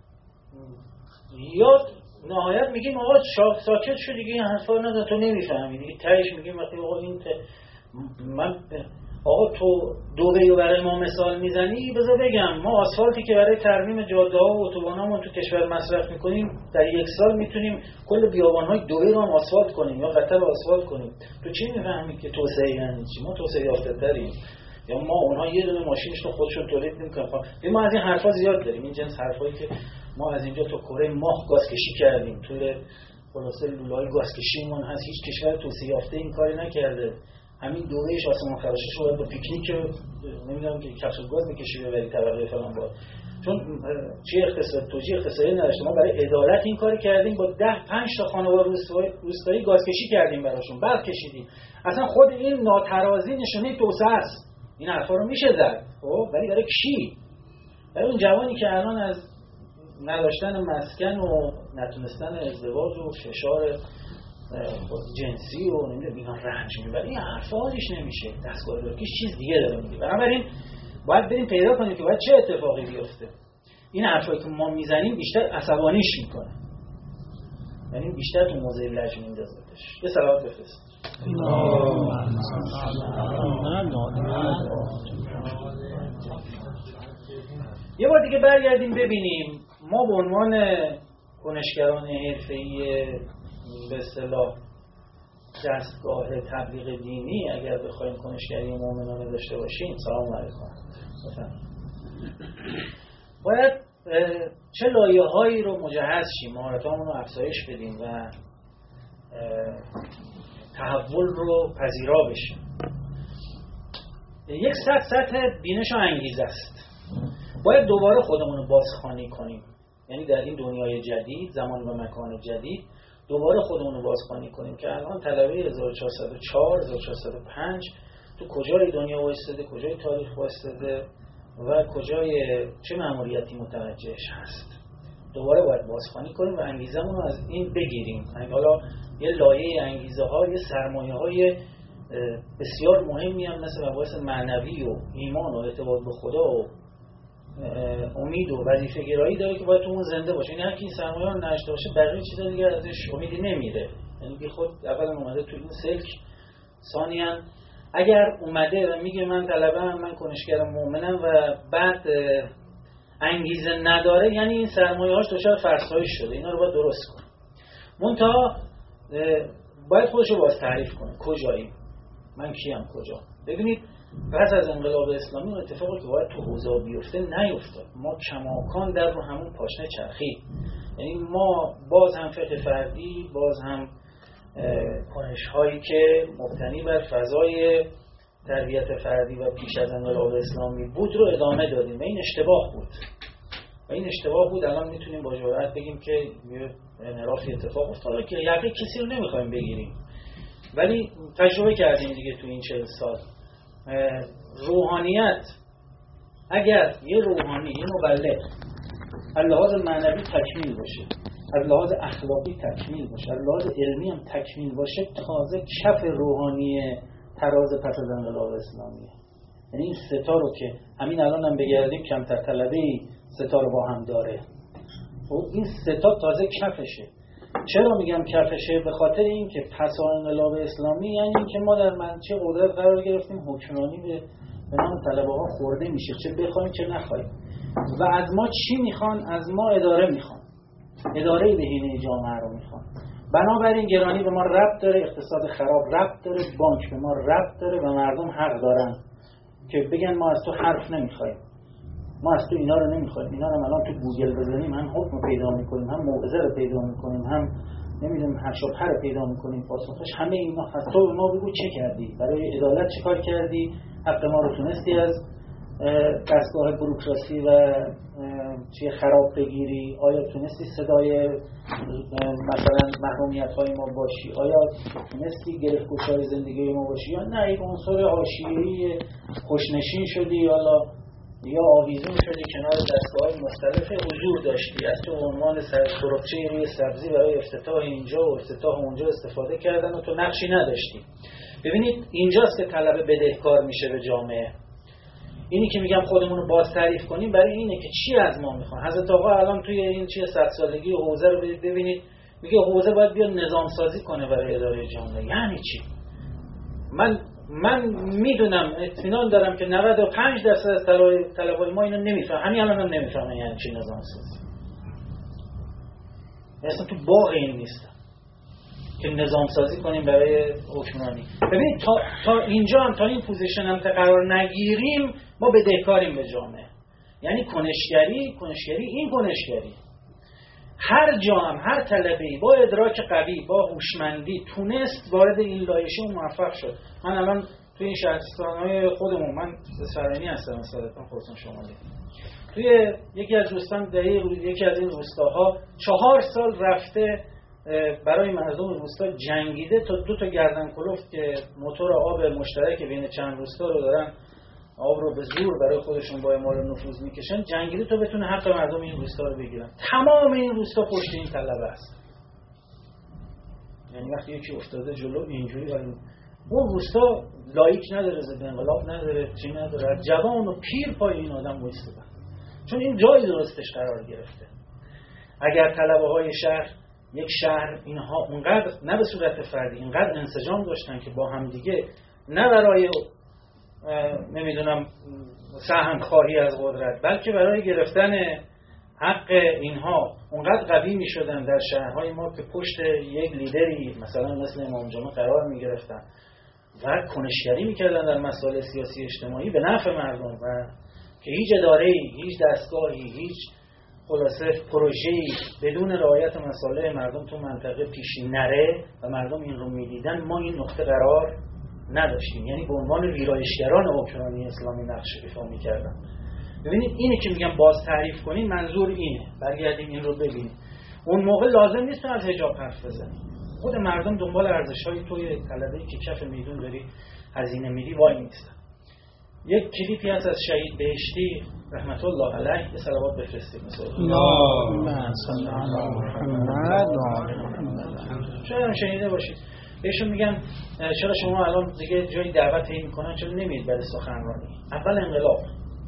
یا نهایت میگیم آقا ساکت شو دیگه، این حرفا نزن، تو نمیفهمی دیگه. تهش میگیم وقتی آقا این ت... من آقا تو دبی رو برای ما مثال میزنی، بذار بگم ما آسفالتی که برای ترمیم جاده ها و اتوبان‌هامون تو کشور مصرف میکنیم، در یک سال میتونیم کل بیابان‌های دبی رو هم آسفالت کنیم یا قطر رو آسفالت کنیم. تو چی میفهمی که توسعه یعنی چی؟ ما توسعه یافته‌تریم، یا ما اونها یه دونه ماشینشون خودشون تولید نمی‌کنن. ما از این حرفا زیاد داریم، این جنس حرفایی که ما از اینجا تو کره ماه گازکشی کردیم، تو خلاصه لوله‌های گازکشیمون هست، هیچ کشور توسعه یافته این کاری نکرده. همین دورهش آسمان خراشش رو باید با پیکنیک نمیدونم که کپسول گاز میکشی ببری طبقه فلان باید، چون چی اقتصاد توجیه اقتصادی نداشته. ما برای عدالت این کاری کردیم، با ده پنج تا خانوار روستایی روستایی گازکشی کردیم براشون، برق کشیدیم. اصلا خود این ناترازی نشونه توسعه است. این حرفا رو میشه زد، خب ولی برای کی؟ برای اون جوانی که الان از نداشتن مسکن و نتونستن ازدواج و فشار جنسی و نمیدونم اینا رنج میبره، این حرفا حالش نمیشه. دستگاه ادراکیش چیز دیگه داره میگه. بنابراین باید بریم پیدا کنیم که باید چه اتفاقی بیفته. این حرفایی که ما میزنیم بیشتر عصبانیش میکنه، یعنی بیشتر تو موضع لج میندازتش. یه صلوات بفرست. یه بار دیگه برگردیم ببینیم ما به عنوان کنشگران حرفه‌ای به اصطلاح دستگاه تبلیغ دینی اگر بخوایم کنشگری مؤمنانه داشته باشیم، سلام علیکم، باید چه لایه‌هایی رو مجهز شیم، مهارتامون رو افزایش بدیم و تحول رو پذیرا بشیم. یک سطح سطح بینش و انگیزه است. باید دوباره خودمون رو بازخوانی کنیم، یعنی در این دنیای جدید، زمان و مکان جدید دوباره خودمون رو بازخوانی کنیم که الان طلبه هزار و چهارصد و چهار هزار و چهارصد و پنج تو کجای دنیا وایستاده، کجای تاریخ وایستاده و کجای چه مأموریتی متوجهش هست. دوباره باید بازخوانی کنیم و انگیزمون رو از این بگیریم. حالا یه لایه انگیزه ها، یه سرمایه های بسیار مهمی هم مثل مباحث معنوی و ایمان و اعتماد به خدا و امید و وظیفه گرایی داره که باید تو اون زنده باشه. این هر کی این سرمایه رو نداشته باشه بقیه چیزا دیگه ازش امیدی نمیره. یعنی بی خود اول اومده تو این سلک، ثانیاً اگر اومده و میگه من طلبه‌ام، من کنشگر مؤمنم و بعد انگیزه نداره، یعنی این سرمایه‌هاش دچار فرسایش شده. اینا رو باید درست کنه. منتها باید خودش رو باز تعریف کنه. کجاییم؟ من کیم؟ کجا؟ ببینید پس از انقلاب اسلامی اون اتفاقی که باید تو حوزه بیفته نیفتاد. ما کماکان در رو همون پاشنه چرخید. یعنی ما باز هم فقه فردی، باز هم کنش هایی که مبتنی بر فضای تربیت فردی و پیش از انقلاب اسلامی بود رو ادامه دادیم و این اشتباه بود و این اشتباه بود. الان میتونیم با جرئت بگیم که یه انحرافی اتفاق افتاده که یقه کسی رو نمیخوایم بگیریم، ولی تجربه کردیم دیگه تو این چهل سال. روحانیت اگر یه روحانی، یه مبلغ از لحاظ معنوی تکمیل باشه، از لحاظ اخلاقی تکمیل باشه، از لحاظ علمی هم تکمیل باشه، تازه کف روحانی تراز پس از انقلاب اسلامیه. یعنی این ستا رو که همین الان هم بگردیم کمتر طلبه‌ای ستا رو با هم داره. و این ستا تازه کفشه. چرا میگم کفشه؟ به خاطر این که پس از انقلاب اسلامی یعنی این که ما در منچه قدرت قرار گرفتیم، حکمرانی به به نام طلبه ها خورده میشه، چه بخوایم چه نخوایم. و از ما چی میخوان؟ از ما اداره میخوان، اداره بهینه جامعه رو میخوان. بنابراین گرانی به ما ربط داره، اقتصاد خراب ربط داره، بانک به ما ربط داره و مردم حق دارن که بگن ما از تو حرف نمیخوایم، ما از تو اینا رو نمیخوایم. اینا رو الان تو گوگل بزنیم هم حکم پیدا میکنیم، هم موعظه رو پیدا میکنیم، هم نمیدونم هر شبهه رو پیدا میکنیم. پاسخش همه اینا هست. تو ما بگو چه کردی؟ برای عدالت چه کار کردی؟ حق ما رو تونستی از دستگاه بوروکراسی و چیه خراب بگیری؟ آیا تونستی صدای مثلا محرومیت های ما باشی؟ آیا تونستی گرفت گشای زندگی ما باشی؟ یا نه یک عنصر حاشیه‌ای خوشنشین شدی یا یا آویزون شدی کنار دستگاه مختلف حضور داشتی، از تو عنوان سرچه روی سبزی برای افتتاح اینجا و افتتاح اونجا استفاده کردن و تو نقشی نداشتی. ببینید اینجاست که طلبه بدهکار میشه به جامعه. اینی که میگم خودمون رو باز تعریف کنیم برای اینه که چی از ما میخوان. حضرت آقا الان توی این چیه صد سالگی حوزه رو ببینید، میگه حوزه باید بیا نظام سازی کنه برای اداره جامعه. یعنی چی؟ من من میدونم، اطمینان دارم که نود و پنج درصد از طلبای ما اینو نمیفهمن. همین الان هم نمیفهمن یعنی چی نظام سازی. اصلا تو باغ این نیستم که نظام سازی کنیم برای حکمرانی. ببینید تا, تا اینجا هم، تا این پوزیشن هم قرار نگیریم ما بدهکاریم به جامعه. یعنی کنشگری، کنشگری این کنشگری هر جا هم هر طلبه‌ای با ادراک قوی، با هوشمندی تونست وارد این لایشه و موفق شد. من الان توی این شهرستان‌های خودمون، من اصفهانی هستم مثلا خراسان شمالی، توی یکی از روستان در یکی از این روستاها چهار سال رفته برای مردم روستا جنگیده تا دو تا گردن کلفت که موتور آب مشترک بین چند روستا رو دارن آب رو به زور برای خودشون با اعمال نفوذ میکشن، جنگیده تا بتونه حق مردم این روستا رو بگیرن. تمام این روستا پشت این طلبه است. یعنی وقتی یکی افتاده جلو اینجوری ولی اون روستا لایک نداره، ضد انقلاب نداره، چی نداره، جوان و پیر پای این آدم وایسادن. چون این جای درستش قرار گرفته. اگر طلبه های شهر یک شهر اینها اونقدر نه به صورت فردی اینقدر انسجام داشتن که با هم دیگه نه برای نمیدونم سهم خواهی از قدرت بلکه برای گرفتن حق اینها اونقدر قوی می شدن در شهرهای ما که پشت یک لیدری مثلا مثل امام جمعه قرار می گرفتن و کنشگری می کردن در مسائل سیاسی اجتماعی به نفع مردم و که هیچ اداره‌ای، هیچ دستگاهی، هیچ خلاصه پروژه‌ای بدون رعایت مصالح مردم تو منطقه پیش نره و مردم این رو می دیدن ما این نقطه قرار نداشتیم. یعنی به عنوان ویرایشگران حکمرانی اسلامی نقش ایفا می‌کردن. ببینید اینه که میگم باز تعریف کنین منظور اینه. برگردیم این رو ببینیم. اون موقع لازم نیست از حجاب حرف بزنیم. خود مردم دنبال ارزش‌های توی طلبه‌ای که کف میدون داری هزینه میدی وای میستن. یک کلیپی هست از شهید بهشتی رحمت الله علیه به صلوات بفرستید مثلا اللهم صل علی محمد و آل محمد. شاید شنیده باشید. بهشون میگن چرا شما الان دیگه جایی دعوت هی میکنن چرا نمیید برای سخنرانی؟ اول انقلاب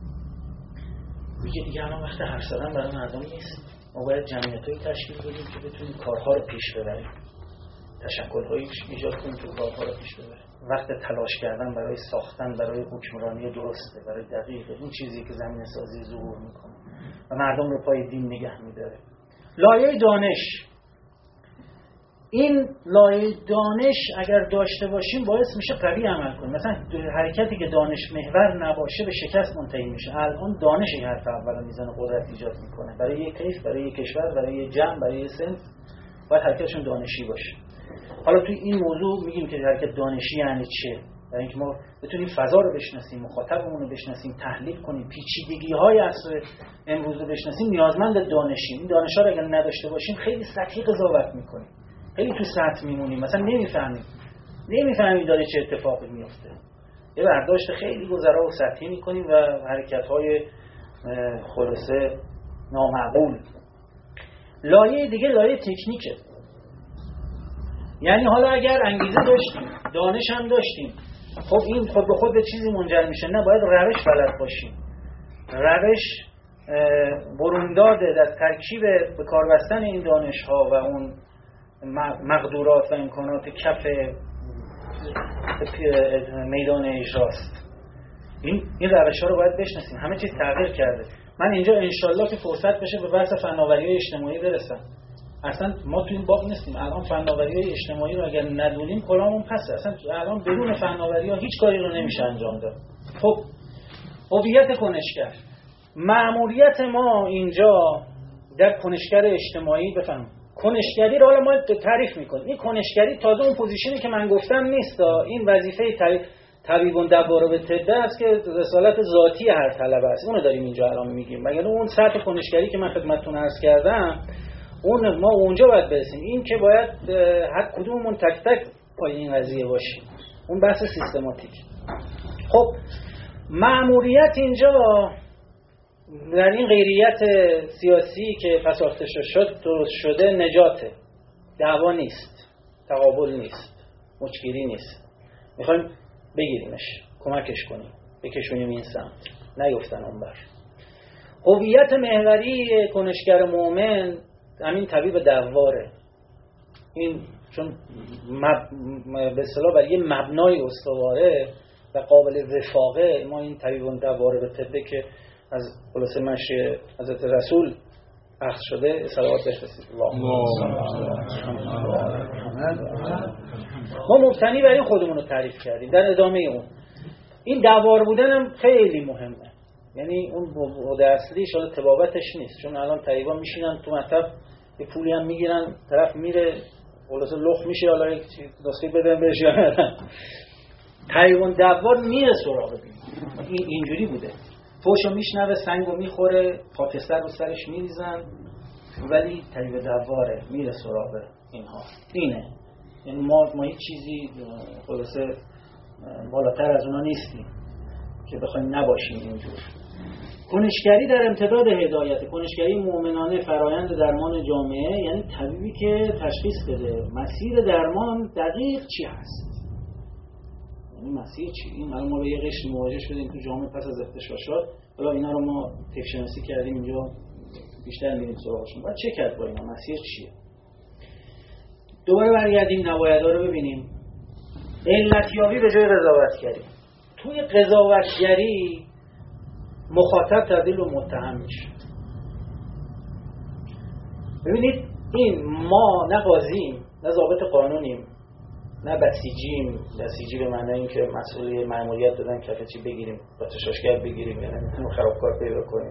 میگه دیگه الان وقت حرف زدن برای مردم نیست. ما باید جمعیتایی تشکیل بدیم که بتونیم کارها رو پیش ببریم. تشکل‌هایی ایجاد کنیم که کارها رو پیش ببریم. وقت تلاش کردن برای ساختن برای حکمرانی درسته، برای دقیقه این چیزی که زمینه سازی ظهور میکنه و مردم رو پای دین نگه میداره. لایه دانش، این لایه دانش اگر داشته باشیم باعث میشه قوی عمل کنیم. مثلا حرکتی که دانش محور نباشه به شکست منتهی میشه. الان دانش این حرف اول میزنه قدرت ایجاد میکنه برای یک کیف، برای یک کشور، برای یک جمع، برای یک صنف باید حرکتشون دانشی باشه. حالا توی این موضوع میگیم که حرکت دانشی یعنی چه؟ برای اینکه ما بتونیم فضا رو بشناسیم، مخاطبمون رو بشناسیم، تحلیل کنیم، پیچیدگی‌های عصر امروز رو بشناسیم، نیازمند دانشیم. این دانش‌ها رو اگر نداشته باشیم خیلی سطحی قضاوت میکنیم. خیلی تو سطح میمونیم، مثلا نمیفهمیم نمیفهمیم داره چه اتفاقی میفته. یه برداشت خیلی گذرا و سطحی میکنیم و حرکت‌های خلاصه نامعقول. لایه دیگه لایه تکنیکه. یعنی حالا اگر انگیزه داشتیم، دانش هم داشتیم، خب این خود به خود به چیزی منجر میشه. نه، باید روش بلد باشیم. روش برونداد از ترکیب به کار بستن این دانش‌ها و اون مقدورات و امکانات کف میدان اجراست. این این روش‌ها رو باید بشناسیم. همه چیز تغییر کرده. من اینجا انشالله که فرصت بشه به بحث فناوری‌های اجتماعی برسم. اصلا ما تو این باب نیستیم. الان فناوری‌های اجتماعی رو اگر ندونیم کلامون پسه. اصلا الان بدون فناوری‌ها هیچ کاری رو نمیشه انجام داد. خب هویت کنشگر، مأموریت ما اینجا در کنشگر اجتماعی بفهم. کنشگری رو حالا ما تعریف میکنیم. این کنشگری تازه اون پوزیشنی که من گفتم نیست. این وظیفه طبیبون دواره به طب است که رسالت ذاتی هر طلبه است. اونو داریم اینجا الان میگیم. مگر اون سطح کنشگری که من خدمتتون عرض کردم اون ما اونجا باید برسیم. این که باید هر کدوممون تک تک پای این قضیه باشیم. اون بحث سیستماتیک. خب مأموریت اینجا در این غیریت سیاسی که فساخته شد درست شده نجاته. دعوا نیست، تقابل نیست، مچگیری نیست. میخوایم بگیریمش، کمکش کنیم، بکشونیم این سمت، نیفتن اون بر. هویت محوری کنشگر مومن همین طبیب دواره. این چون مب... به اصطلاح برای یه مبنای استواره و قابل وفاقه ما این طبیب دواره به طبه که از خلاصه مشی حضرت رسول اخذ شده صلوات بفرستید. ما مبتنی بر این خودمون رو تعریف کردیم. در ادامه اون این دوار بودن هم خیلی مهمه. یعنی اون بوده اصلیش حالا طبابتش نیست. چون الان طبیبا میشینن تو مطب یه پولی هم میگیرن، طرف میره خلاصه لخ میشه، حالا یک نسخه بدن بهش یا طبیبون دوار میره سراغ بین. این اینجوری بوده. فوشو میشنوه، سنگو میخوره، خاکستر رو سرش میریزن، ولی طبیب دواره میره سراغ اینها. اینه. یعنی ما ما هیچ چیزی خلاصه بالاتر از اونا نیستیم که بخوایم نباشیم اینجور. کنشگری در امتداد هدایت، کنشگری مؤمنانه فرایند درمان جامعه، یعنی طبیبی که تشخیص بده مسیر درمان دقیق چی هست. این مسیر چی؟ این الان ما به یه قشر مواجه شدیم تو جامعه پس از اغتشاشات، حالا اینا رو ما تکشنسی کردیم اینجا بیشتر میریم سراغشون. بعد چه کرد با اینا؟ مسیر چیه؟ دوباره برگردیم نبایدها رو ببینیم. علتیابی به جای قضاوتگری. توی قضاوتگری مخاطب تبدیل به متهم میشه. ببینید این ما نه قاضیم، نه ضابط قانونیم، نه بسیجیم. بسیجی به معنی این که مسئولی مأموریت دادن کف چی بگیریم، اغتشاشگر بگیریم، یعنی نمیتونیم خرابکار پیدا کنیم.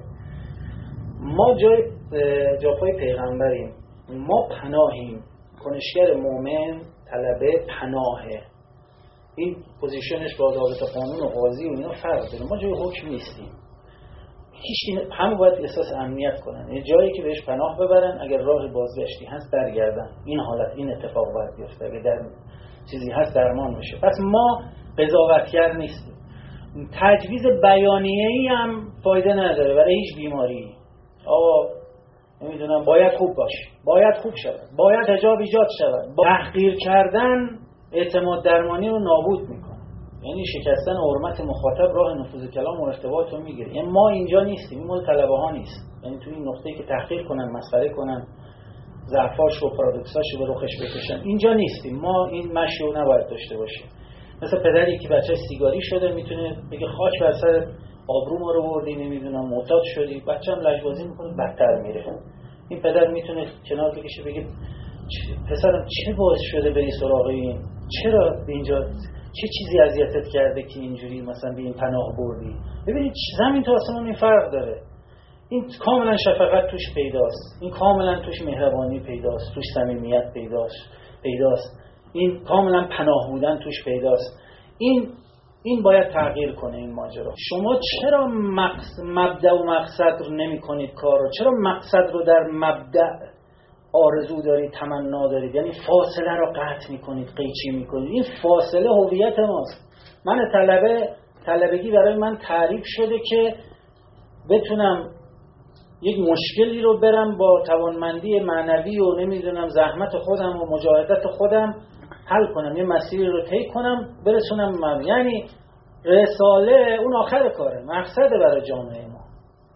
ما جای جاپای پیغمبریم، ما پناهیم. کنشگر مومن طلبه پناهه. این پوزیشنش با ضابط قانون و قاضی و اینا فرق داره. ما جای حکم نیستیم. هیچ همه باید احساس امنیت کنن. یه جایی که بهش پناه ببرن، اگر راه بازگشتی هست برگردن. این حالت این اتفاق باید بیفته. اگه در چیزی هست درمان بشه. پس ما قضاوتگر نیستیم. تجویز بیانیه‌ای هم فایده نداره برای هیچ بیماری. آقا نمیدونم باید خوب باشه، باید خوب شود، باید حجاب ایجاد شود. با تحقیر کردن اعتماد درمانی رو نابود میکنه. یعنی شکستن حرمت مخاطب راه نفوذ کلام و ارتباط رو میگیره. یعنی ما اینجا نیستیم، این مال طلبه ها نیست. یعنی تو این نقطه‌ای که تحقیر کنن، مسخره کنن، ضعفاش و پارادوکساش رو به رخش بکشن، اینجا نیستیم. ما این مشی رو نباید داشته باشیم. مثلا پدری که بچه‌ش سیگاری شده میتونه بگه خاک بر سر آبرو ما رو بردی، نمیدونم معتاد شدی، بچه‌م لجبازی میکنه بدتر میره. این پدر میتونه کنار بکشه بگه پسرم چه باعث شده بری سراغ این؟ چرا به اینجا چه چیزی اذیتت کرده که اینجوری مثلا به این پناه بردی؟ ببینید زمین تا آسمون این فرق داره. این کاملا شفقت توش پیداست، این کاملا توش مهربانی پیداست، توش صمیمیت پیداست پیداست این کاملا پناه بودن توش پیداست. این این باید تغییر کنه این ماجرا. شما چرا مقصد مبدأ و مقصد رو نمی کنید کار رو؟ چرا مقصد رو در مبدأ آرزو دارید، تمنا دارید، یعنی فاصله رو قطع می کنید، قیچی می کنید؟ این فاصله هویت ماست. من طلبه طلبگی برای من تعریف شده که بتونم یک مشکلی رو برم با توانمندی معنوی و نمیدونم زحمت خودم و مجاهدت خودم حل کنم، یه مسیری رو طی کنم برسونم من. یعنی رساله اون آخر کاره، مقصد برای جامعه ما.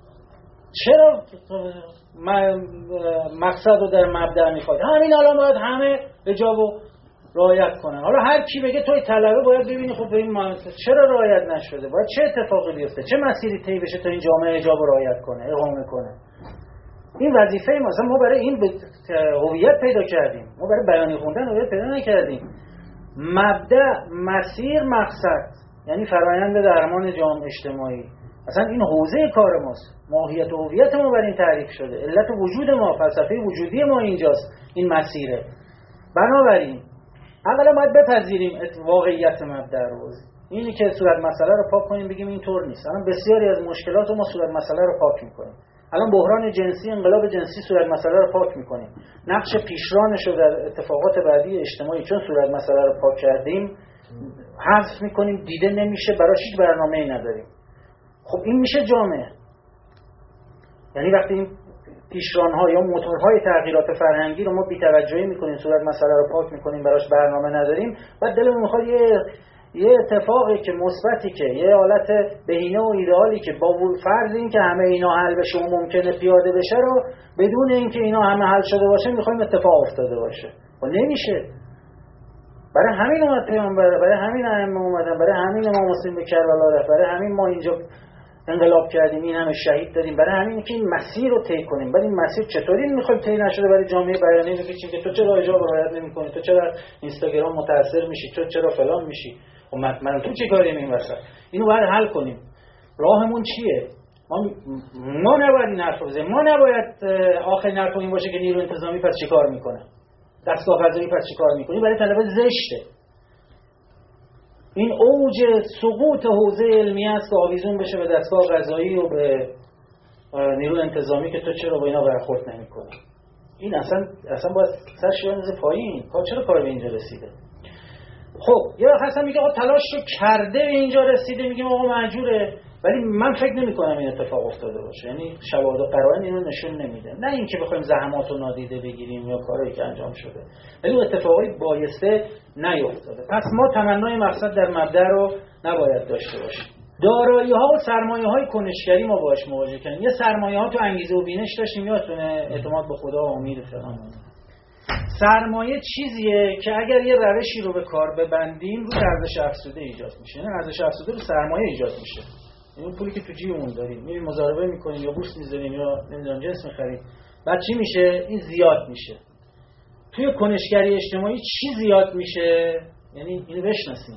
چرا مقصد رو در مبدأ میخواد؟ همین الان باید همه حجاب رو رعایت کنن. حالا هر کی بگه توی طلبه باید ببینی خب به این مقصد چرا رعایت نشده، باید چه اتفاقی بیفته، چه مسیری طی بشه تا این جامعه حجاب رو رعایت کنه، اقامه کنه. این وظیفه ما. مثلا ما برای این هویت پیدا کردیم، ما برای بیانیه خوندن هویت پیدا نکردیم. مبدأ، مسیر، مقصد، یعنی فرآیند درمان جامعه اجتماعی. اصلا این حوزه کار ماست. ماهیت و هویت ما بر این تعریف شده. علت وجود ما، فلسفه وجودی ما اینجاست، این مسیره. بنابراین اولا باید بپذیریم واقعیت مبدأ رو. اینی که صورت مسئله رو پاک کنیم بگیم اینطور نیست. الان بسیاری از مشکلات رو ما صورت مسئله رو پاک می‌کنیم. الان بحران جنسی، انقلاب جنسی، صورت مسئله رو پاک می‌کنیم. نقش پیشرانش رو در اتفاقات بعدی اجتماعی چون صورت مسئله رو پاک کردیم حذف می‌کنیم، دیده نمیشه، براش هیچ برنامه‌ای نداریم. خب این میشه جامعه. یعنی وقتی این پیشران‌ها یا موتورهای تغییرات فرهنگی رو ما بی‌توجهی می‌کنیم، صورت مسئله رو پاک می‌کنیم، براش برنامه نداریم، بعد دلمون می‌خواد یه یه اتفاقی که مثبتی که یه حالت بهینه و ایدئالی که با فرض این که همه اینا حل بشه و ممکنه پیاده بشه رو بدون اینکه اینا همه حل شده باشه می‌خوایم اتفاق افتاده باشه. و نمیشه. برای همین اومد پیامبر، برای همین ائمه اومدن، برای همین امام حسین به کربلا رفت، برای همین ما اینجا انقلاب کردیم، این همه شهید دادیم، برای همین که این مسیر رو طی کنیم. بعد این مسیر چطوری می‌خوایم طی نشده برای جامعه بیانیه بگیم که تو چرا حجاب رعایت نمی‌کنی، تو چرا اینستاگرام متاثر میشی، تو چرا فلان میشی. و من تو چه کاریم این وسط؟ اینو باید حل کنیم. راهمون چیه؟ ما ما نباید این حرف بزنیم. ما نباید آخرین حرف این باشه که نیرو انتظامی پس چیکار میکنه؟ دستگاه قضایی پس چیکار میکنی؟ برای طلبه زشته. این اوج سقوط حوزه علمی است که آویزون بشه به دستگاه قضایی و به نیرو انتظامی که تو چرا با اینا برخورد نمیکنی. این اصلا اصلا باید سرش بندازه پایین. چرا کار به اینجا رسیده؟ خب یه وقت هستن میگه آقا تلاش رو کرده به اینجا رسیده، میگیم آقا مجبوره. ولی من فکر نمی‌کنم این اتفاق افتاده باشه. یعنی شواهد و قرائن اینو نشون نمیده. نه اینکه بخوایم زحمات رو نادیده بگیریم یا کاری که انجام شده، ولی اون اتفاقی بایسته نیفتاده. پس ما تمنای مقصد در مبدأ رو نباید داشته باشیم. دارایی‌ها و سرمایه‌های کنشگری ما باهاش مواجه کردیم. یه سرمایه‌ها تو انگیزه و بینش داشتیم، یادتونه، اعتماد به خدا و امید فلان. سرمایه چیزیه که اگر یه روشی رو به کار ببندیم رو ارزش افزوده ایجاد میشه. یعنی ارزش افزوده رو سرمایه ایجاد میشه. این پولی که تو جیبمون داریم میریم مضاربه میکنیم یا بورس میذاریم یا نمیدونم جنس میخریم، بعد چی میشه؟ این زیاد میشه. توی کنشگری اجتماعی چی زیاد میشه؟ یعنی اینو بشناسیم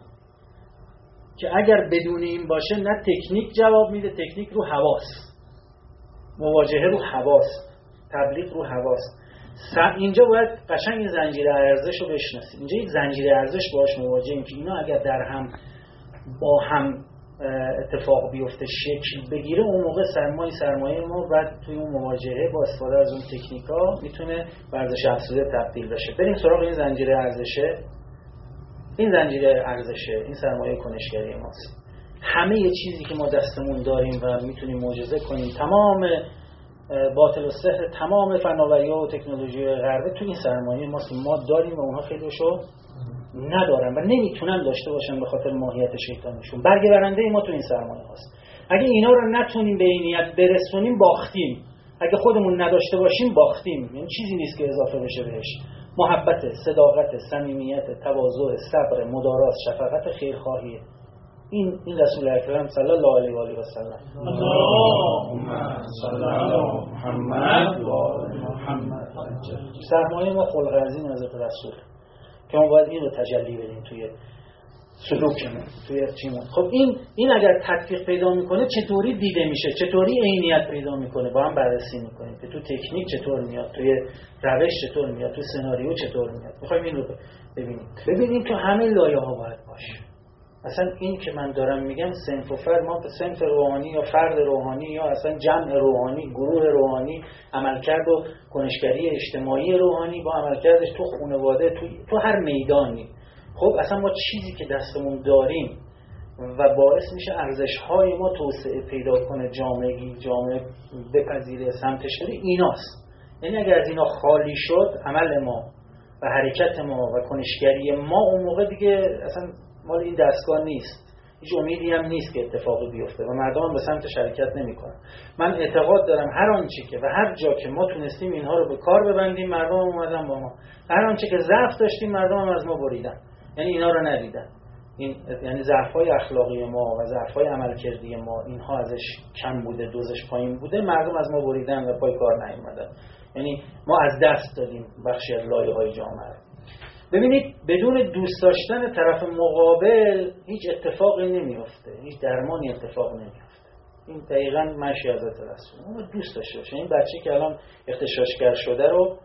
که اگر بدون این باشه نه تکنیک جواب میده، تکنیک رو حواس، مواجهه رو حواس، تبلیغ رو حواس. اینجا باید قشنگ این زنجیره ارزش رو بشناسیم. اینجا یک زنجیره ارزش باهاش مواجهیم که اینا اگر در هم با هم اتفاق بیفته، شکل بگیره، اون موقع سرمایه سرمایه ما بعد توی اون مواجهه با استفاده از اون تکنیکا میتونه به ارزش افزوده تبدیل بشه. بریم سراغ این زنجیره ارزشه. این زنجیره ارزشه، این سرمایه کنشگری ماست. همه یه چیزی که ما دستمون داریم و میتونیم معجزه کنیم، تمام باطل و سحر تمام فناوری‌ها و تکنولوژی غربی تو این سرمایه ماست. ما داریم و اونها خیلیشو ندارن و نمیتونن داشته باشن به خاطر ماهیت شیطانشون. برگ برنده ما تو این سرمایه هست. اگه اینا رو نتونیم به عینیت برسونیم باختیم. اگه خودمون نداشته باشیم باختیم. یعنی چیزی نیست که اضافه بشه بهش. محبت، صداقت، صمیمیت، تواضع، صبر، مدارات، شفقت، خیرخواهی. این این رسول اکرم صلی الله علیه و آله و سلم. اللهم صل علی محمد و آل محمد. سرمایه ما خلق عظیم حضرت رسول که ما باید این رو تجلی بدیم توی سلوکمون، توی چیمون. خب این این اگر تطبیق پیدا میکنه چطوری دیده میشه، چطوری عینیت پیدا میکنه، با هم بررسی میکنیم که تو تکنیک چطور میاد، توی روش چطور میاد، تو سناریو چطور میاد. میخوایم این رو ببینیم. ببینیم تو همه لایه ها باید باشه. اصلا این که من دارم میگم صنف و فرد، ما صنف روحانی یا فرد روحانی یا اصلا جمع روحانی، گروه روحانی، عملکرد و کنشگری اجتماعی روحانی با عملکردش تو خانواده، تو تو هر میدانی. خب اصلا ما چیزی که دستمون داریم و باعث میشه ارزش‌های ما توسعه پیدا کنه، جامعگی جامعه بپذیره، سمتش بره، ایناست. یعنی اگر از اینا خالی شد عمل ما و حرکت ما و کنشگری ما، اون موقع دیگه اصلا مال این دستگاه نیست. هیچ امیدی هم نیست که اتفاقی بیفته و مردم هم به سمتش حرکت نمی‌کنن. من اعتقاد دارم هر آنچه که و هر جا که ما تونستیم اینها رو به کار ببندیم، مردم هم اومدن با ما. هر آنچه که ضعف داشتیم، مردم هم از ما بریدن. یعنی اینا رو ندیدن. این یعنی ضعف‌های اخلاقی ما و ضعف‌های عملکردی ما، اینها ازش کم بوده، دوزش پایین بوده، مردم از ما بریدن و پای کار نیومدن. یعنی ما از دست دادیم بخشی از لایه‌های جامعه. ببینید بدون دوست داشتن طرف مقابل هیچ اتفاقی نمیفته، هیچ درمانی اتفاق نمیفته. این دقیقاً مشی حضرت رسول. اون دوست داشته باشه. این بچه‌ای که الان اغتشاشگر شده رو،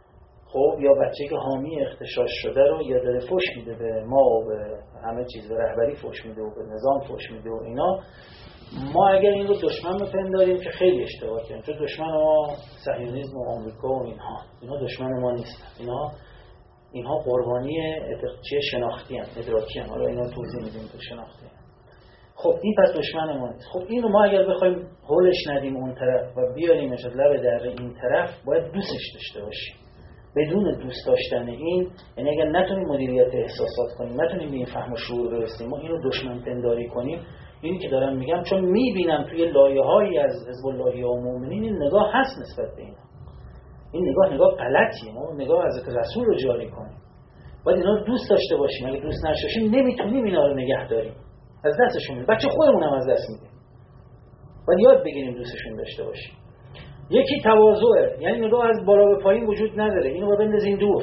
خب یا بچه‌ای که حامی اغتشاش شده رو یا داره فحش میده به ما و به همه چیز، به رهبری فحش میده و به نظام فحش میده و اینا، ما اگر این رو دشمن بپنداریم که خیلی اشتباه کردیم. چون دشمن ما صهیونیسم و آمریکا و اینها، اینا دشمن ما نیستن. اینا اینها قربانی چیه شناختی هم، ادراکی هم. حالا اینا توضیح میدیم که شناختی هم. خب این پس دشمن ما نیست. خب اینو ما اگر بخوایم هولش ندیم اون طرف و بیاریمش از لب دره این طرف، باید دوستش داشته باشیم. بدون دوست داشتن این، یعنی اگر نتونیم مدیریت احساسات کنیم، نتونیم به این فهم و شعور برسیم، ما اینو دشمن پنداری کنیم، اینی که دارم میگم، چون میبینم توی لایه‌هایی از حزب اللهی و مومنین این نگاه هست نسبت به اینا. این نگاه نگاه غلطیه. ما نگاه حضرت رسول رو جاری کنیم. باید اینا رو دوست داشته باشیم. اگه دوست نشیم نمیتونیم اینا رو نگه داریم. از دستشون میدیم. بچه خودمون هم از دست میدیم. باید یاد بگیریم دوستشون داشته باشیم. یکی تواضعه، یعنی نگاه از بالا به پایین وجود نداره، اینو باید بندازیم دور.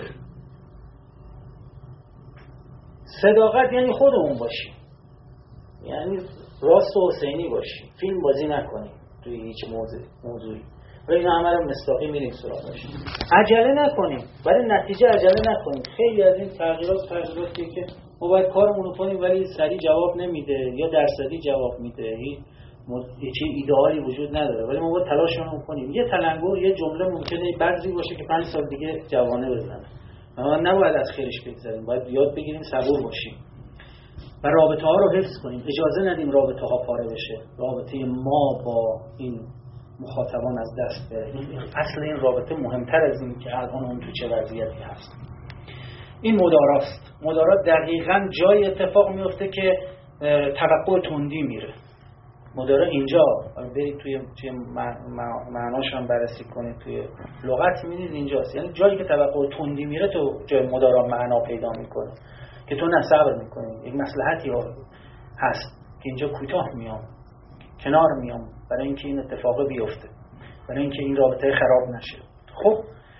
صداقت یعنی خودمون باشیم، یعنی راست و حسینی باشیم، فیلم بازی نکنیم توی هیچ موضوع موضوعی. ولی این همه رو مستاقی میریم سراغش. عجله نکنیم، برای نتیجه عجله نکنیم. خیلی از این تغییرات تغییراتی که ما باید کارمون رو کنیم ولی سریع جواب نمیده یا درصدی جواب میده، هیچ چیز ایدئالی وجود نداره، ولی ما باید تلاشمون رو کنیم. یه تلنگر، یه جمله ممکنه بعضی باشه که پنج سال دیگه جوانه بزنه. ما نباید از خیرش بگذاریم، باید یاد بگیریم صبور باشیم. و رابطه ها رو حفظ کنیم. اجازه ندیم رابطه ها پاره بشه، رابطه ما با این مخاطبان از دست بره. اصل این رابطه مهمتر از این که الان اون تو چه وضعیتی هست. این مداراست. مدارا دقیقاً جای اتفاق میفته که توقع تندی میره. مدارا اینجا برید توی توی معناش هم بررسی کنید، توی لغت می‌بینید اینجاست. یعنی جایی که توقع تندی میره تو جای مدارا معنا پیدا میکنه که تو نه صبر میکنی، یک مصلحتی هست که اینجا کوتاه میام، کنار میام برای اینکه این اتفاق بیفته، برای اینکه این رابطه خراب نشه. خب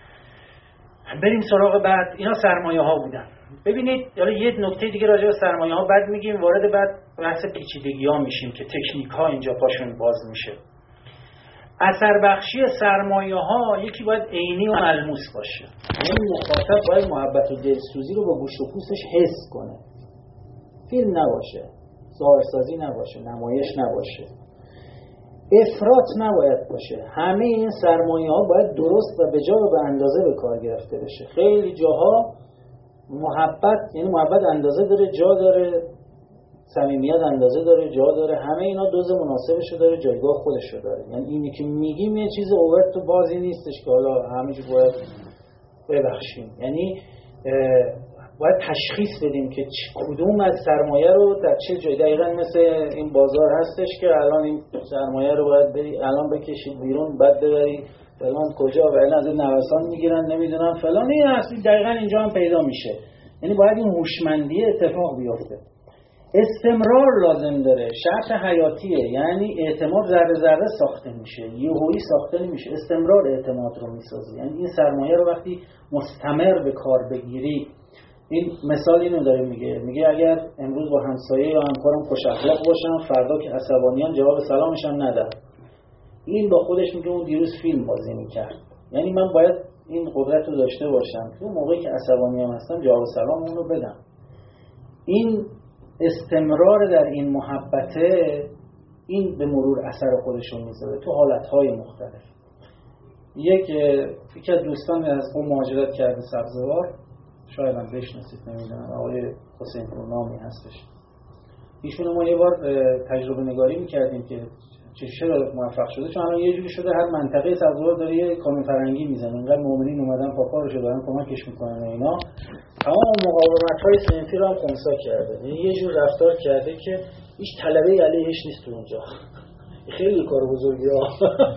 بریم سراغ بعد. اینا سرمایه ها بودن. ببینید حالا یه نکته دیگه راجع به سرمایه ها بعد میگیم، وارد بعد بحث پیچیدگی ها میشیم که تکنیک ها اینجا پاشون باز میشه. اثر بخشی سرمایه ها یکی باید عینی و ملموس باشه. یعنی مخاطب باید محبت و دلسوزی رو با گوش و پوستش حس کنه. فیلم نباشه، ظاهرسازی نباشه، نمایش نباشه، افراط نباید باشه. همه این سرمایه ها باید درست و به جا و به اندازه به کار گرفته بشه. خیلی جاها محبت یعنی محبت اندازه داره، جا داره، صمیمیت اندازه داره، جا داره، همه اینا دوز مناسبشو داره، جایگاه خودشو داره. یعنی اینی که میگیم یه چیز اوورت تو بازی نیستش که حالا همینجور باید ببخشیم. یعنی باید تشخیص بدیم که کدوم از سرمایه رو در چه جایی. دقیقاً مثل این بازار هستش که الان این سرمایه رو باید بری الان بکشید بیرون، بعد ببری فلان کجا و الان از این نوسان میگیرن نمیدونم فلان. این اصلی دقیقاً اینجا هم پیدا میشه. یعنی باید این هوشمندی اتفاق بیفته. استمرار لازم داره، شرط حیاتیه. یعنی اعتماد ذره ذره ساخته میشه، یهویی ساخته نمیشه. استمرار اعتماد رو میسازه. یعنی این سرمایه رو وقتی مستمر به کار بگیری، این مثال اینو داره میگه، میگه اگر امروز با همسایه یا همکارم خوش اخلاق باشم، فردا که عصبانیان جواب سلامش هم ندم. این با خودش میگه اون دیروز فیلم بازی میکرد. یعنی من باید این قدرت رو داشته باشم که اون موقعی که عصبانیام هستم جواب سلام اون رو بدم. این استمرار در این محبته، این به مرور اثر خودش رو میذاره تو حالتهای مختلف. یک یکی از دوستان از اون مهاجرت کرده سبزوار، شاید هم بشناسید نمیدونم، آقای حسین پور نامی هستش. ایشون ما یه بار تجربه نگاری میکردیم که چه موفق شده، چون الان یه جوری شده هر منطقه سبزوار داره یه کامی فرنگی میزنه، اینقدر مؤمنین اومدن پاپارشو دارن کمکش میکنن و اینا. تمام مقاومت‌های صنفی رو هم خنثی کرده. یعنی یه جور رفتار کرده که هیچ طلبه علیهش نیست تو اونجا. خیلی کار بزرگی ها.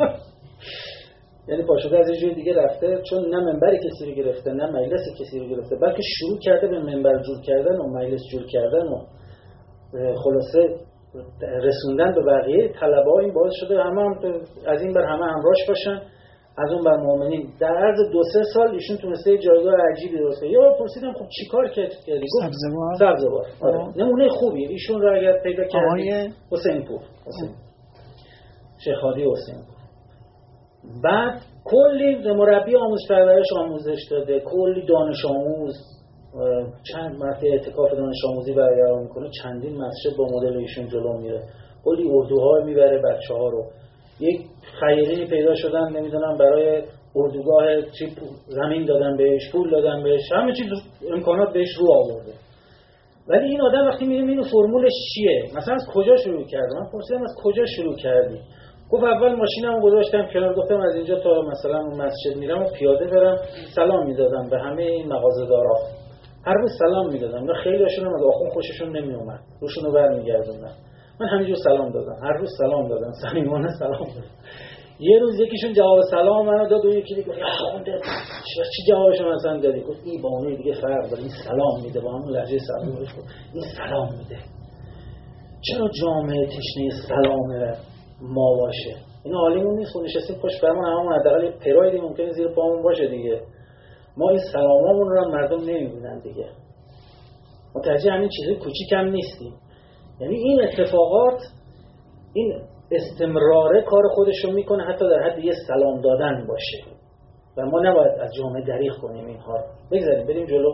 یعنی پاشده از یه جور دیگه رفته، چون نه منبر کسی رو گرفته نه مجلس کسی رو گرفته، بلکه شروع کرده به منبر جور کردن و مجلس جور کردن و خلاصه رسوندن به بقیه طلبه‌ها. این باعث شده همه هم از این بر همه همراهش باشن، از اون بر مؤمنین. در عرض دو سه سال ایشون تونسته جایگاه عجیبی درست کنه. یا پرسیدم خب چیکار کردی؟ سبزوار. سبزوار. آره. نمونه خوبیه. ایشون رو اگر پیدا کردی حسین پور، حسین شیخ هادی حسین پور. بعد کلی مربی آموزش پرورش آموزش داده، کلی دانش آموز، چند مرتبه اعتکاف دانش آموزی برقرار میکنه، چندین مسجد با مدل ایشون جلو میره، کلی اردوها میبره بچه‌ها رو. یک خیرینی پیدا شدن نمیدونم برای اردوگاه چی زمین دادن بهش، پول دادن بهش، همه چیز امکانات بهش رو آورده. ولی این آدم وقتی میگه اینو فرمولش چیه، مثلا از کجا شروع کرد؟ من پرسیدم از کجا شروع کردی؟ گفت اول ماشینمو گذاشتم کنار، گفتم از اینجا تا مثلا اون مسجد میرم و پیاده برم سلام میدادم به همه این مغازه‌دارا. هر روز سلام میدادم. نه خیلی هاشون هم از آخون خوششون نمیومد، روشون رو برمیگردوندن. من همینجور سلام دادم، هر روز سلام دادم، صمیمانه سلام دادم. یه روز یکیشون جواب سلام منو داد و یکی دیگه گفت یا خونده چی جوابش مثلا دادی؟ گفت این با اون دیگه فرق داره، این سلام میده، با همون لهجه سلامش گفت این سلام میده. چرا جامعه تشنه سلام ما باشه؟ این عالیمون نیست، خود نشستیم پشت فرمون، همون حداقل پرایدی ممکنه زیر پامون باشه دیگه. ما این سلامامون رو هم مردم نمیبینن دیگه. متوجه همین چیزای کوچیک هم نیستیم. یعنی این اتفاقات، این استمراره کار خودش رو میکنه حتی در حد یه سلام دادن باشه و ما نباید از جامعه دریغ کنیم اینها رو. بگذاریم بریم جلو.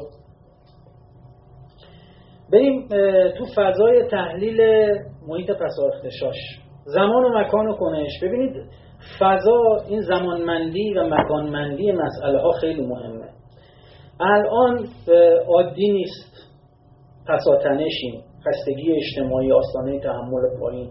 بریم تو فضای تحلیل محیط پساختشاش، زمان و مکان و کنش. ببینید فضا، این زمانمندی و مکانمندی مسئله ها خیلی مهمه. الان عادی نیست پساتنشیم، خستگی اجتماعی، آستانه تحمل پایین،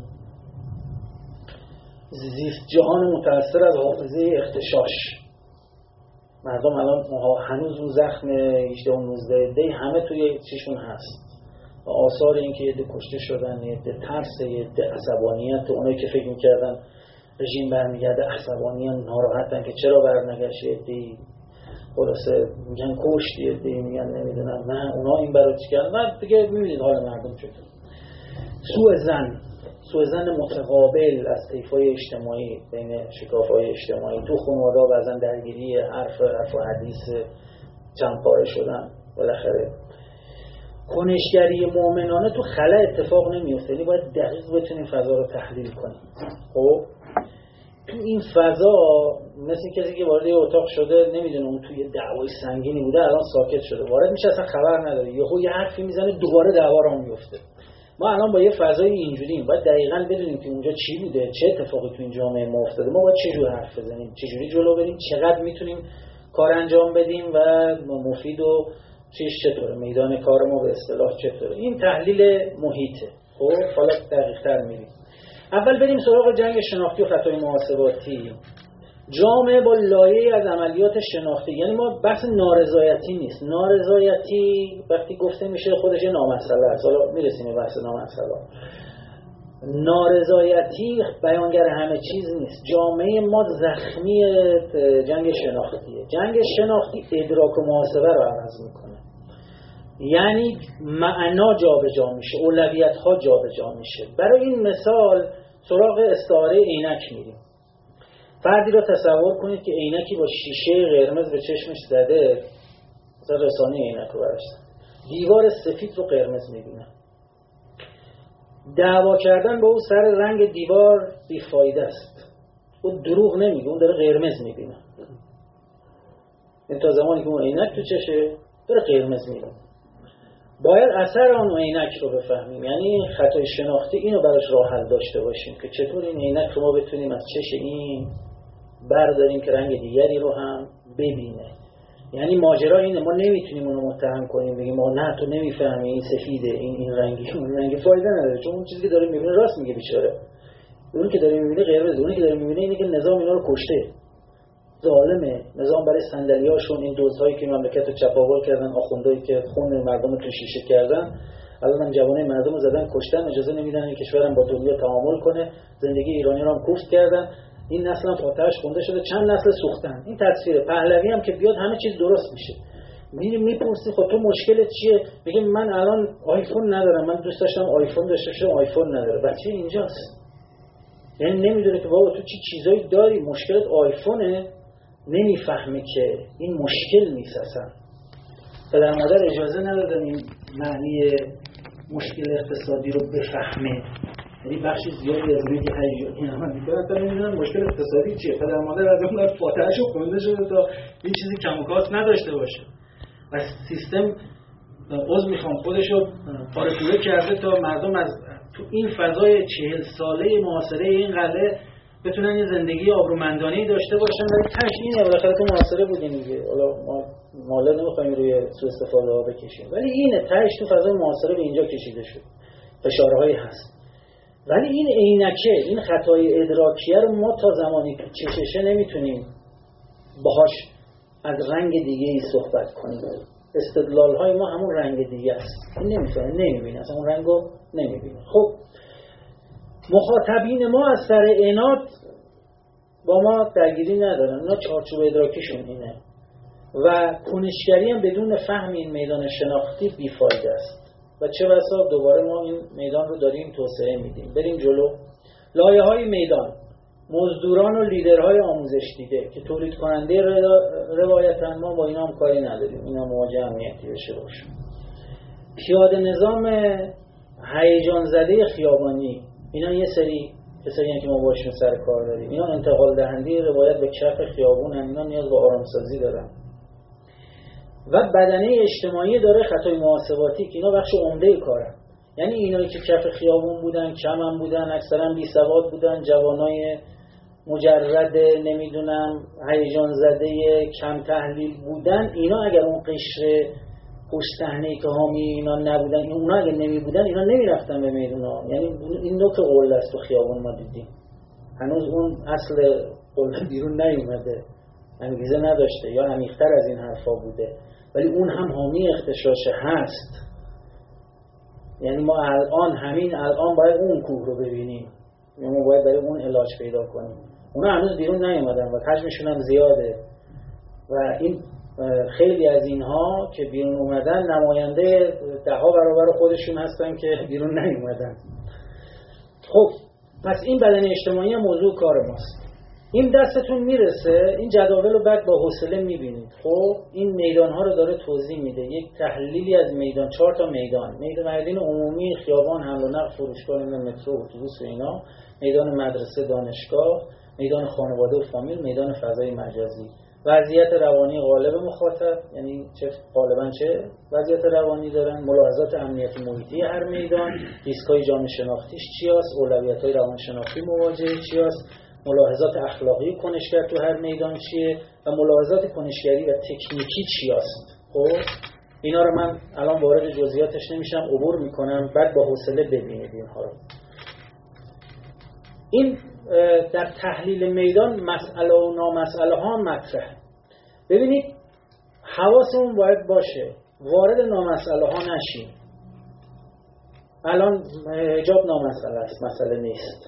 زیست جهان متأثر از حافظه اغتشاش. مردم الان هنوز اون زخم هجده و نوزده دی همه توی چیشون هست و آثار این که یه ده کشته شدن، یه ده ترس، یه ده عصبانیت، اونایی که فکر میکردن رژیم برمیگرده عصبانیان، ناراحتن که چرا برنگشت، یه دی خلاصه میگن کشت، یه دی میگن نمیدونم نه اونا این برای چی کردن. و دیگه میبینید حال مردم چطور. سوء ظن، سوء ظن متقابل از طیف‌های اجتماعی بین شکاف‌های اجتماعی، تو خانواده بعضن درگیری حرف حرف و حدیث چند پاره شدن. بالاخره کنشگری مؤمنانه تو خلا اتفاق نمیفته، یعنی باید دقیق بتونیم فضا رو تحلیل کنیم. خب تو این فضا مثل کسی که وارد یه اتاق شده نمیدونه اون توی دعوای سنگینی بوده الان ساکت شده، وارد میشه اصلا خبر نداره، یهو یه حرفی میزنه دوباره دعوا رو میفته. ما الان با یه فضای اینجوریم، باید دقیقاً بدونیم که اونجا چی بوده، چه اتفاقی تو این جامعه ما افتاده، ما باید چه جور حرف بزنیم، چه جوری جلو بریم، چقدر میتونیم کار انجام بدیم و مفید و چیش چطوره، میدان کار ما به اصطلاح چطوره. این تحلیل محیطه. خب حالا دقیق‌تر میریم. اول بریم سراغ جنگ شناختی و خطای محاسباتی. جامعه با لایه‌ای از عملیات شناختی، یعنی ما بحث نارضایتی نیست. نارضایتی وقتی گفته میشه خودش یه نامسئله است. حالا میرسیم به بحث نامسئله. نارضایتی بیانگر همه چیز نیست. جامعه ما زخمی جنگ شناختیه. جنگ شناختی ادراک و محاسبه رو عوض میکنه، یعنی معنا جابجا میشه، اولویت ها جابجا میشه. برای این مثال سراغ استعاره عینک میریم. فردی رو تصور کنید که عینکی با شیشه قرمز به چشمش زده، مثلا رسانه عینک رو براش دیوار سفید رو قرمز میبینه. دعوا کردن با او سر رنگ دیوار بیفایده است. اون دروغ نمیگه، اون داره قرمز میبینه. این تا زمانی که اون عینک تو چشه داره قرمز میبینه. باید اثر آن عینک رو بفهمیم، یعنی خطای شناختی اینو براش راه حل داشته باشیم که چطور این عینک رو ما بتونیم از چش این برداریم که رنگ دیگری رو هم ببینه. یعنی ماجرا اینه، ما نمیتونیم اونو متهم کنیم بگیم ما نه تو نمیفهمی این سفیده این این رنگی اون رنگی، فایده نداره، چون اون چیزی که داره میبینه راست میگه بیچاره. اون که داره میبینه قرمز، اونی که داره میبینه اینه که نظام اینا رو کشته، ظالمه. نظام برای صندلیاشون این دوزهایی که مملکت رو چپاول کردن، آخوندایی که خون مردم رو تو شیشه کردن، الان هم جوانه مردم رو زدن کشتن، اجازه نمیدن این کشورم با دنیا تعامل کنه، زندگی ایرانی رو هم کوفت کردن. این نسل هم فاتحش خونده شده، چند نسل سوختن. این تصویر پهلوی هم که بیاد همه چیز درست میشه. میریم میپرسی خب تو مشکلت چیه؟ میگه من الان آیفون ندارم، من دوست داشتم آیفون داشته باشم، آیفون نداره. بچه اینجاست، یعنی نمیدونه که بابا تو چی چیزایی داری، مشکلت آیفونه، نمیفهمه که این مشکل نیست اصلا. پدر مادر اجازه ندادن این معنی مشکل اقتصادی رو بفهمه، یعنی بخشی زیادی از روی که هیجانی عمل میکنه تا نمیدونن مشکل اقتصادی چیه. پدر مادر از اون فاتحه‌شو خونده شده تا این چیزی کم و کاست نداشته باشه و سیستم عضو میخوام خودشو پاره پوره کرده تا مردم از تو این فضای چهل ساله محاصره این قلعه بتونن یه زندگی آبرومندانه‌ای داشته باشن. ولی تاش اینه، بالاخره تو محاصره بودین دیگه، حالا ما مالا نمیخوایم روی سوء استفاده ها بکشیم، ولی اینه تاش تو فضای محاصره به اینجا کشیده شد، فشارهایی هست. ولی این عینکه، این خطای ادراکیه رو ما تا زمانی که چششه نمیتونیم باهاش از رنگ دیگه ای صحبت کنیم. استدلال های ما همون رنگ دیگه است، این نمیتونه، نمیبینه اصلا اون رنگ رو نمیبینه. خب مخاطبین ما از سر عناد با ما درگیری ندارن، اونا چارچوب ادراکیشون اینه و کنشگری هم بدون فهم این میدان شناختی بیفایده است و چه بسا دوباره ما این میدان رو داریم توسعه میدیم. بریم جلو. لایه های میدان، مزدوران و لیدرهای آموزش دیده که تولید کننده روایتن، ما با اینا هم کاری نداریم، اینا مواجه امنیتی بشه باشه. پیاده نظام هیجان زده خیابانی، اینا یه سری کسایی هستن که ما باشون سر کار داریم، اینا انتقال دهنده روایت به کف خیابون هم، اینا نیاز به آرامسازی دارن. و بدنه اجتماعی داره خطای محاسباتی که اینا بخش عمده کارن، یعنی اینایی که کف خیابون بودن، کم هم بودن، اکثرا بی سواد بودن، جوانای مجرد نمیدونم هیجان زده کم تحلیل بودن، اینا اگر اون قشر پشت صحنه که حامی اینا نبودن، اونا اگه نمی بودن اینا نمیرفتن به میدونا. یعنی این نوک قله است تو خیابون ما دیدیم، هنوز اون اصل قله بیرون نیومده، انگیزه نداشته یا عمیق‌تر از این حرفا بوده، ولی اون هم حامی اغتشاش هست. یعنی ما الان همین الان باید اون کوه رو ببینیم، یعنی ما باید برای اون علاج پیدا کنیم. اونا هنوز بیرون نیومدن و حجمشون هم زیاده و این خیلی از اینها که بیرون اومدن نماینده ده ها برابر خودشون هستن که بیرون نیومدن. خب پس این بدن اجتماعی هم موضوع کار ماست. این دستتون میرسه، این جداول رو بعد با حوصله میبینید. خب این میدان ها رو داره توضیح میده، یک تحلیلی از میدان، چهار تا میدان، میدان میدان عمومی، خیابان، حمل و نقل، فروشگاه، مترو، اتوبوس و اینا، میدان مدرسه، دانشگاه، میدان خانواده و فامیل، میدان فضای مجازی. وضعیت روانی غالب مخاطب، یعنی چه غالبا چه وضعیت روانی دارن، ملاحظات امنیتی محیطی هر میدان، ریسک‌های جامعه شناختیش چیاست، اولویت‌های روانشناختی مواجهه چیاست، ملاحظات اخلاقی کنشگر تو هر میدان چیه و ملاحظات کنشگری و تکنیکی چیاست. خب اینا رو من الان وارد جزئیاتش نمیشم، عبور میکنم، بعد با حوصله ببینید اینها رو. این در تحلیل میدان مسئله و نامسئله ها مطرحه. ببینید حواسمون باید باشه وارد نامسئله ها نشیم. الان حجاب نامسئله است، مسئله نیست.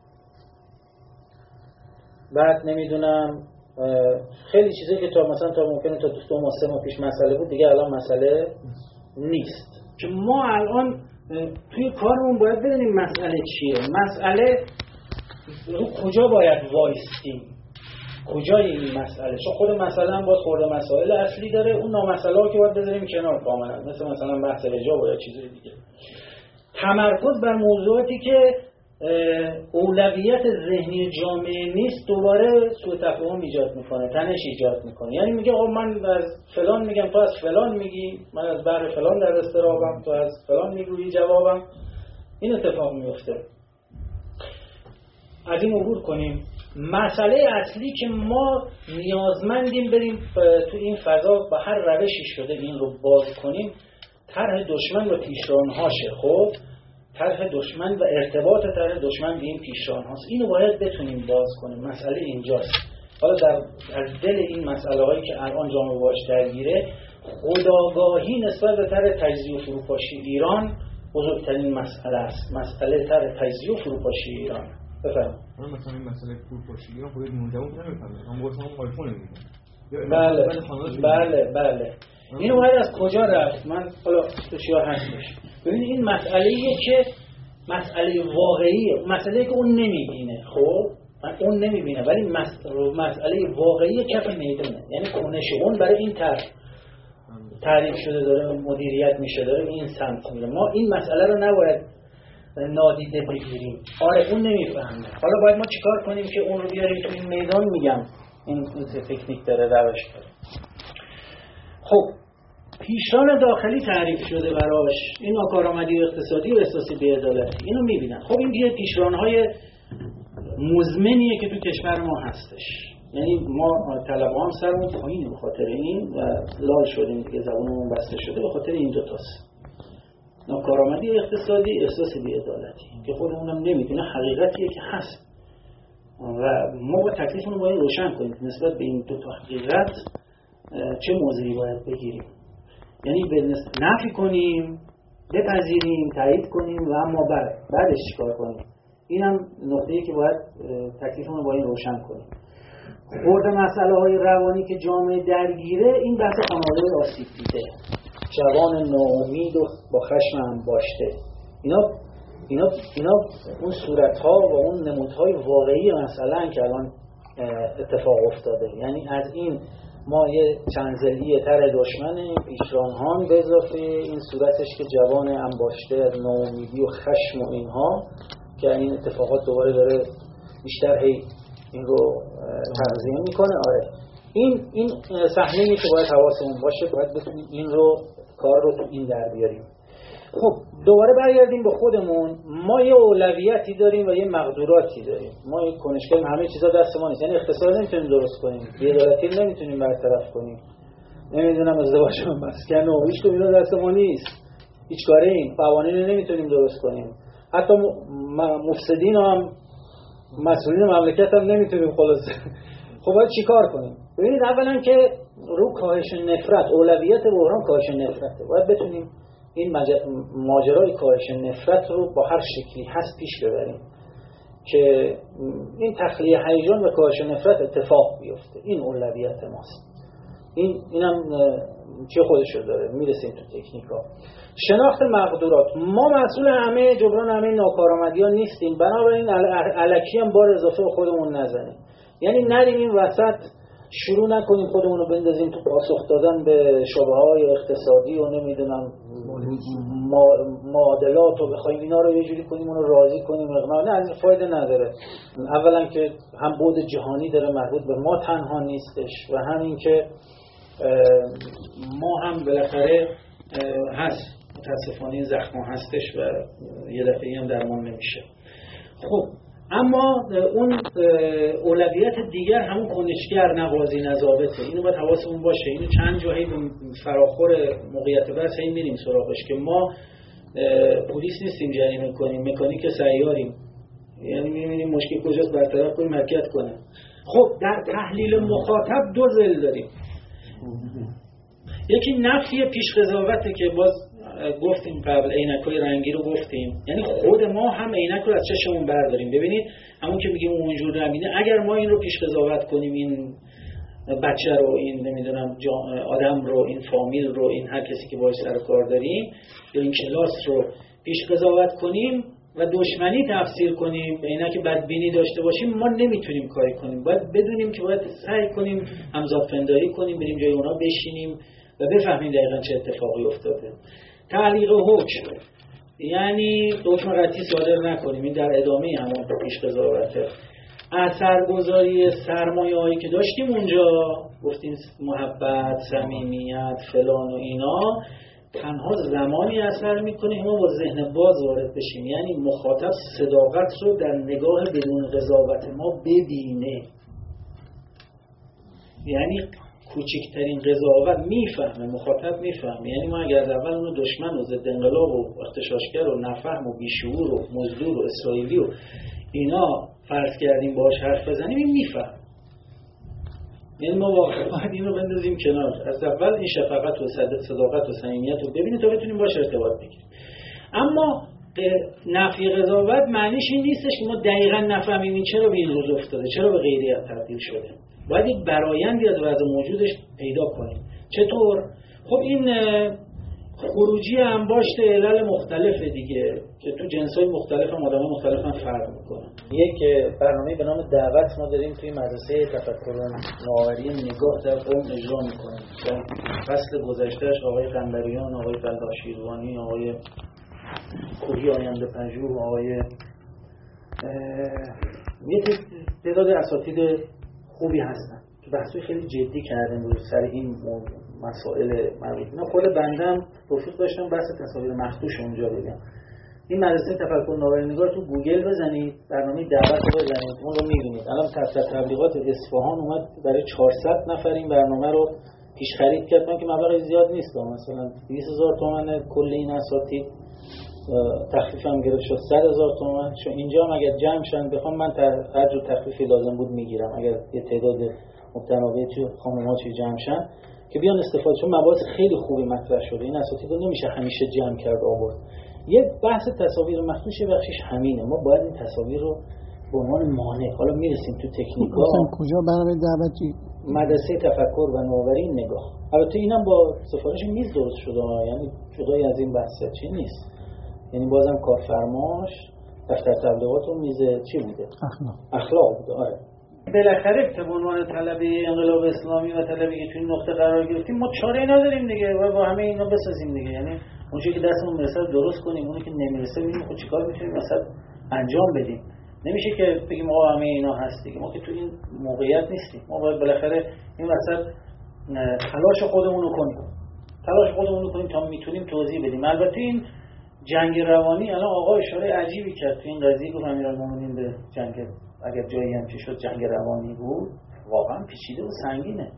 بعد نمیدونم خیلی چیزایی که تا مثلا تا ممکنه تا دو ماه سه ماه پیش مسئله بود دیگه الان مسئله نیست. که ما الان توی کارمون باید بدونیم مسئله چیه. مسئله رو کجا باید وایستیم، کجای این مسئله. چون خود مسئله هم باید خورده مسائل اصلی داره، اون نامسئله ها که باید بذاریم کنار کاملا، مثل مثلا بحث حجاب یا چیزای دیگه. تمرکز بر موضوعاتی که اولویت ذهنی جامعه نیست دوباره سوء تفاهم ایجاد میکنه، تنش ایجاد میکنه. یعنی میگه آقا من از فلان میگم تو از فلان میگی، من از بحر فلان در استرابم تو از فلان میگویی جوابم. این اتفاق میفته. از این عبور کنیم. مسئله اصلی که ما نیازمندیم بریم تو این فضا با هر روشی شده این رو باز کنیم، طرح دشمن و پیشرانهاشه. خب طرح دشمن و ارتباط طرح دشمن به این پیشرانهاست. اینو باید بتونیم باز کنیم. مسئله اینجاست. حالا در از دل این مسئله هایی که الان جامعه باش درگیره، خودآگاهی نسبت به طرح تجزیه و فروپاشی ایران بزرگترین مسئله است. مسئله طرح تجزیه و فروپاشی ایران. بفرمایید. من مثلا این مسئله فروپاشی ایران خودت مونده بود نمی‌فهمم. من گفتم آیفون نمی‌گیرم. بله بله بله. اینو باید از کجا رفت؟ من حالا تو چیا هستش. ببین این مسئله‌ایه که مسئله واقعیه، مسئله که اون نمی‌بینه. خب من اون نمی‌بینه ولی مسئله واقعی کف میدونه. یعنی کنش اون برای این طرح تعریف شده داره مدیریت میشه، داره این سمت میره. ما این مسئله رو نباید نادیده بگیریم. آره اون نمیفهمه. حالا باید ما چیکار کنیم که اون رو بیاریم تو این میدان؟ میگم این تکنیک داره، روش داره. خب پیشران داخلی تعریف شده براش، این ناکارآمدی اقتصادی و احساس بی‌عدالتی، اینو میبینن. خب این دیگه پیشران‌های مزمنیه که تو کشور ما هستش. یعنی ما طلبه‌ها هم سرمون پایینه به خاطر این و لال شدیم دیگه، زبونمون بسته شده به خاطر این دو تاست. ناکارآمدی اقتصادی، احساس بی‌عدالتی که خودمون هم نمیدونه حقیقتیه که هست و ما با تکلیفمون باید روشن کنیم نسبت به این دو تا حقیقت چه موضعی باید بگیریم. یعنی به نفی کنیم، بپذیریم، تایید کنیم و اما بعد بعدش چیکار کنیم. این هم نقطه‌ای که باید تکلیفمون باید روشن کنیم. خورد مسئله های روانی که جامعه درگیره، این بحث خانواده آسیب دیده، جوان ناامید و با خشم هم باشته، اینا اینا اینا اون صورت‌ها و اون نمودهای واقعی مسئله که الان اتفاق افتاده. یعنی از این ما یه چند ضلعی تر دشمن پیشرانهان به اضافه این صورتش که جوان انباشته از ناامیدی و خشم و اینها که این اتفاقات دوباره داره بیشتر هی این رو تغذیه میکنه. آره این این صحنه‌ای که باید حواسمون باشه، باید بتونیم این رو کار رو تو این در بیاریم. خب دوباره برگردیم به خودمون. ما یه اولویتی داریم و یه مقدوراتی داریم. ما یه کنشگر، همه چیزا دست ما نیست. یعنی اقتصاد نمیتونیم درست کنیم، بی‌عدالتی نمیتونیم برطرف کنیم، نمیدونم ازدواج مسکن و هیچ کدوم دست ما نیست. هیچ کاره این قوانین نمیتونیم درست کنیم. حتی مفسدین هم مسئولین مملکت هم نمیتونیم خلاصه. خب باید چیکار کنیم؟ ببینید اولا که رو کاهش نفرت، اولویت بحران کاهش نفرته. باید بتونیم این مج... ماجرای کاهش نفرت رو با هر شکلی هست پیش ببریم که این تخلیه هیجان و کاهش نفرت اتفاق بیفته. این اولویت ماست. این اینم چه خودشو داره، میرسیم تو تکنیکا. شناخت مقدورات. ما مسئول همه جبران همه ناکارآمدی‌ها نیستیم، بنابراین الکی هم بار اضافه به خودمون نزنیم. یعنی نریم این وسط شروع نکنیم خودمون رو بندازیم تو پاسخ دادن به شبهه‌های اقتصادی و نمیدونم معادلات و بخوایم اینا رو یه جوری کنیم اون رو راضی کنیم اقناع. نه، از فایده نداره. اولا که هم بعد جهانی داره، مربوط به ما تنها نیستش و همین که ما هم بالاخره هست، متاسفانه این زخم هستش و یه دفعه هم درمان نمیشه. خب اما اون اولویت دیگر همون کنشگر نوازی نظابطه. اینو باید حواسمون باشه. اینو چند جایی فراخور موقعیت بس این میریم سراغش که ما پلیس نیستیم جریمه کنیم، مکانیک سیاریم. یعنی میبینیم مشکل کجاست برطرف کنیم، حرکت کنیم. خب در تحلیل مخاطب دو ضلع داریم. یکی نفی پیش قضاوته که باز گفتیم قبل، عینک‌های رنگی رو گفتیم، یعنی خود ما هم عینک رو از چشمون برداریم. ببینید همون که میگیم اونجور رنگینه، اگر ما این رو پیش قضاوت کنیم، این بچه رو، این نمیدونم آدم رو، این فامیل رو، این هر کسی که باهاش سر کار داریم یا این کلاس رو پیش قضاوت کنیم و دشمنی تفسیر کنیم، عینک بدبینی داشته باشیم، ما نمیتونیم کاری کنیم. باید بدونیم که باید سعی کنیم همزادپنداری کنیم، بریم جای اونا بشینیم و بفهمیم دقیقاً چه اتفاقی افتاده. تعلیق حکم، یعنی حکم قطعی صادر نکنیم. این در ادامه همون پیش قضاوته. اثرگذاری سرمایه‌هایی که داشتیم اونجا، گفتیم محبت، صمیمیت، فلان و اینا، تنها زمانی اثر میکنه ما با ذهن باز وارد بشیم. یعنی مخاطب صداقت رو در نگاه بدون قضاوت ما ببینه. یعنی کوچکترین قضاوت میفهمه، مخاطب میفهمه. یعنی ما اگر از اول اونو دشمن و ضد انقلاب و اغتشاشگر و نفهم و بیشعور و مزدور و اسرائیلی و اینا فرض کردیم باهاش حرف بزنیم، این میفهم. یعنی ما واقعا باید این رو بندازیم کنار. از اول این شفقت و صداقت و صمیمیت رو ببینیم تا بتونیم باهاش ارتباط بگیریم. اما نفی قضاوت معنیش این نیستش که ما دقیقاً نفهمیم این چرا به این روز افتاده، چرا به غیریت تبدیل شده. باید یک برآیندی از وضع موجودش پیدا کنیم. چطور؟ خب این خروجی انباشت علل مختلفه دیگه که تو جنس‌های مختلف هم آدم‌های مختلف هم فرق میکنن. یک برنامه به نام دعوت ما داریم توی مدرسه تفکر نوآوری نگاه در قم اجرا میکنیم. فصل گذشتهش آقای قنبریان، آقای فلاح شیروانی، آقای کوهی آینده پژوه، آقای یه تعداد اساتید خوبی هستن که بحثی خیلی جدی کردن روی سر این مسائل مربوط. اینا خود بندم توفیق داشتم بحث تصاویر مخدوش اونجا بگم. این مدرسه تفکر نوآوری نگاه تو گوگل بزنید، برنامه دعوت رو بزنید، اون رو می‌بینید. الان تحت تبلیغات اصفهان اومد برای چهارصد نفر این برنامه رو پیش خرید کردن که مبلغ زیاد نیست، مثلا دویست هزار تومان کل این اساتید تخفیف هم گرفت شد صد هزار تومان. چون اینجا هم اگر جمع شن بخوام من هر جور تخفیفی لازم بود میگیرم اگر یه تعداد متناوبی تو خانم‌ها چه جمع شن که بیان استفاده، چون مباحث خیلی خوبی مطرح شده. این اساتید رو نمیشه همیشه جمع کرد آورد. یه بحث تصاویر مخدوش بخشش همینه. ما باید این تصاویر رو به عنوان مانع، حالا میرسیم تو تکنیکا، کجا برنامه دعوتی مدرسه تفکر و نوآوری نگاه. البته اینم با سفارش میز درست شده، یعنی جدای از این بحثه چی نیست. یعنی بازم کارفرماش دفتر تبلیغات و میز چی بوده؟ اخلاق. اخلاق بوده. آره. بالاخره به عنوان طلبه انقلاب اسلامی و طلبه که توی نقطه قرار گرفتیم ما چاره‌ای نداریم دیگه و با همه اینا بسازیم دیگه. یعنی اونجایی که دستمون میرسه درست کنیم، اونی که نمیرسه ببینیم خب چیکار میتونیم مثلا انجام بدیم. نمیشه که بگیم آقا همه اینا هست دیگه. ما که تو این موقعیت نیستیم. ما باید بالاخره این وسط تلاش خودمون رو کنیم. تلاش خودمون رو کنیم تا میتونیم توضیح بدیم. البته این جنگ روانی، الان آقا اشاره عجیبی کرد تو این قضیه، گفت امیرالمومنین به جنگ اگر جایی هم که شد جنگ روانی بود، واقعا پیچیده و سنگینه.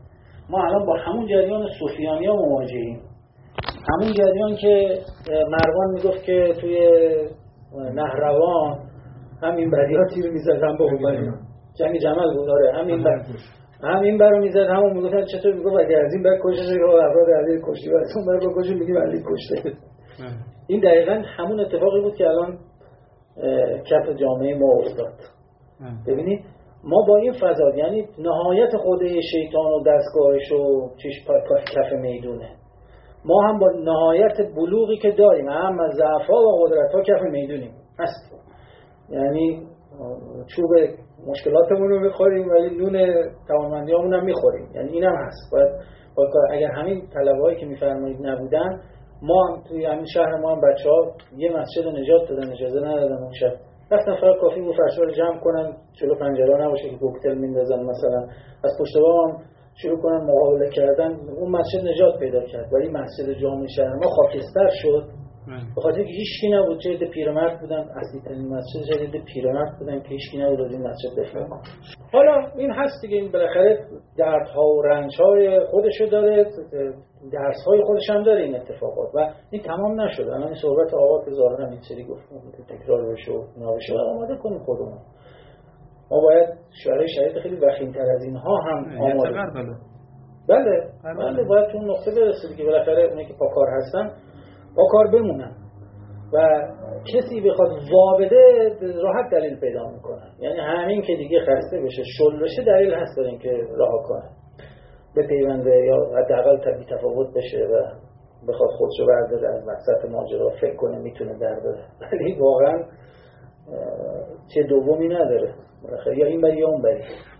ما الان با همون جریان سفیانی‌ها مواجهیم. همون جریان که مروان میگفت که توی نهروان همین بریا تیر میزد هم با اومدی جنگ جمل بود. آره همین بر همین برو میزد همون میگفتن چطور میگفت اگه از این بر کشته شد افراد علی کشتی و از اون بر با کشتی میگیم علی کشته. این دقیقاً همون اتفاقی بود که الان کف جامعه ما افتاد. ببینید ما با این فضا، یعنی نهایت خوده شیطان و دستگاهش و چش کف میدونه، ما هم با نهایت بلوغی که داریم هم از ضعف‌ها و قدرت‌ها کف میدونیم هست. یعنی چوب مشکلاتمون رو میخوریم ولی نون توانمندیامون هم میخوریم. یعنی این هم هست. باید اگر همین طلبهایی که میفرمایید نبودن، ما هم توی همین شهر ما هم بچه ها یه مسجد رو نجات دادن، اجازه ندادن اون شب رفتن فقط کافی بود فرشا رو جمع کنن، جلو پنجره نباشه که کوکتل میندازن مثلا، از پشت بام هم شروع کنن مقابله کردن، اون مسجد نجات پیدا کرد. ولی مسجد جامع شهر ما خاکستر شد به خاطر که هیچکی نبود. چه عده پیرمرد بودن، اصلی ترین مسجد چه عده پیرمرد بودن که هیچکی نبود از این مسجد دفاع کنه. حالا این هست دیگه، این بالاخره دردها و رنج‌های خودشو داره، درس‌های خودش هم داره این اتفاقات و این تمام نشده. الان این صحبت آقا که ظاهرا این سری گفتم تکرار بشه و نابشه آماده کنیم خودمون. ما باید شرایط شرایط خیلی وخیم‌تر از اینها هم آماده کنیم. بله بله باید تو اون نقطه برسید که بالاخره اونایی که پاکار هستن پاکار بمونن و کسی بخواد وابده راحت دلیل پیدا میکنه. یعنی همین که دیگه خسته بشه شل بشه دلیل هست برای اینکه رها کنه، به پیونده یا حداقل طبیعی تفاوت بشه و بخواد خودشو برداره از وسط ماجرا، فکر کنه میتونه در بره. ولی واقعا چه دومی نداره، بالاخره یا این بری یا اون بری.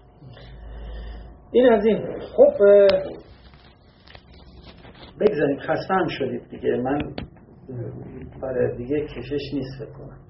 این از این. خب بگذارید، خسته هم شدید دیگه، من برای دیگه کشش نیست فکر کنم.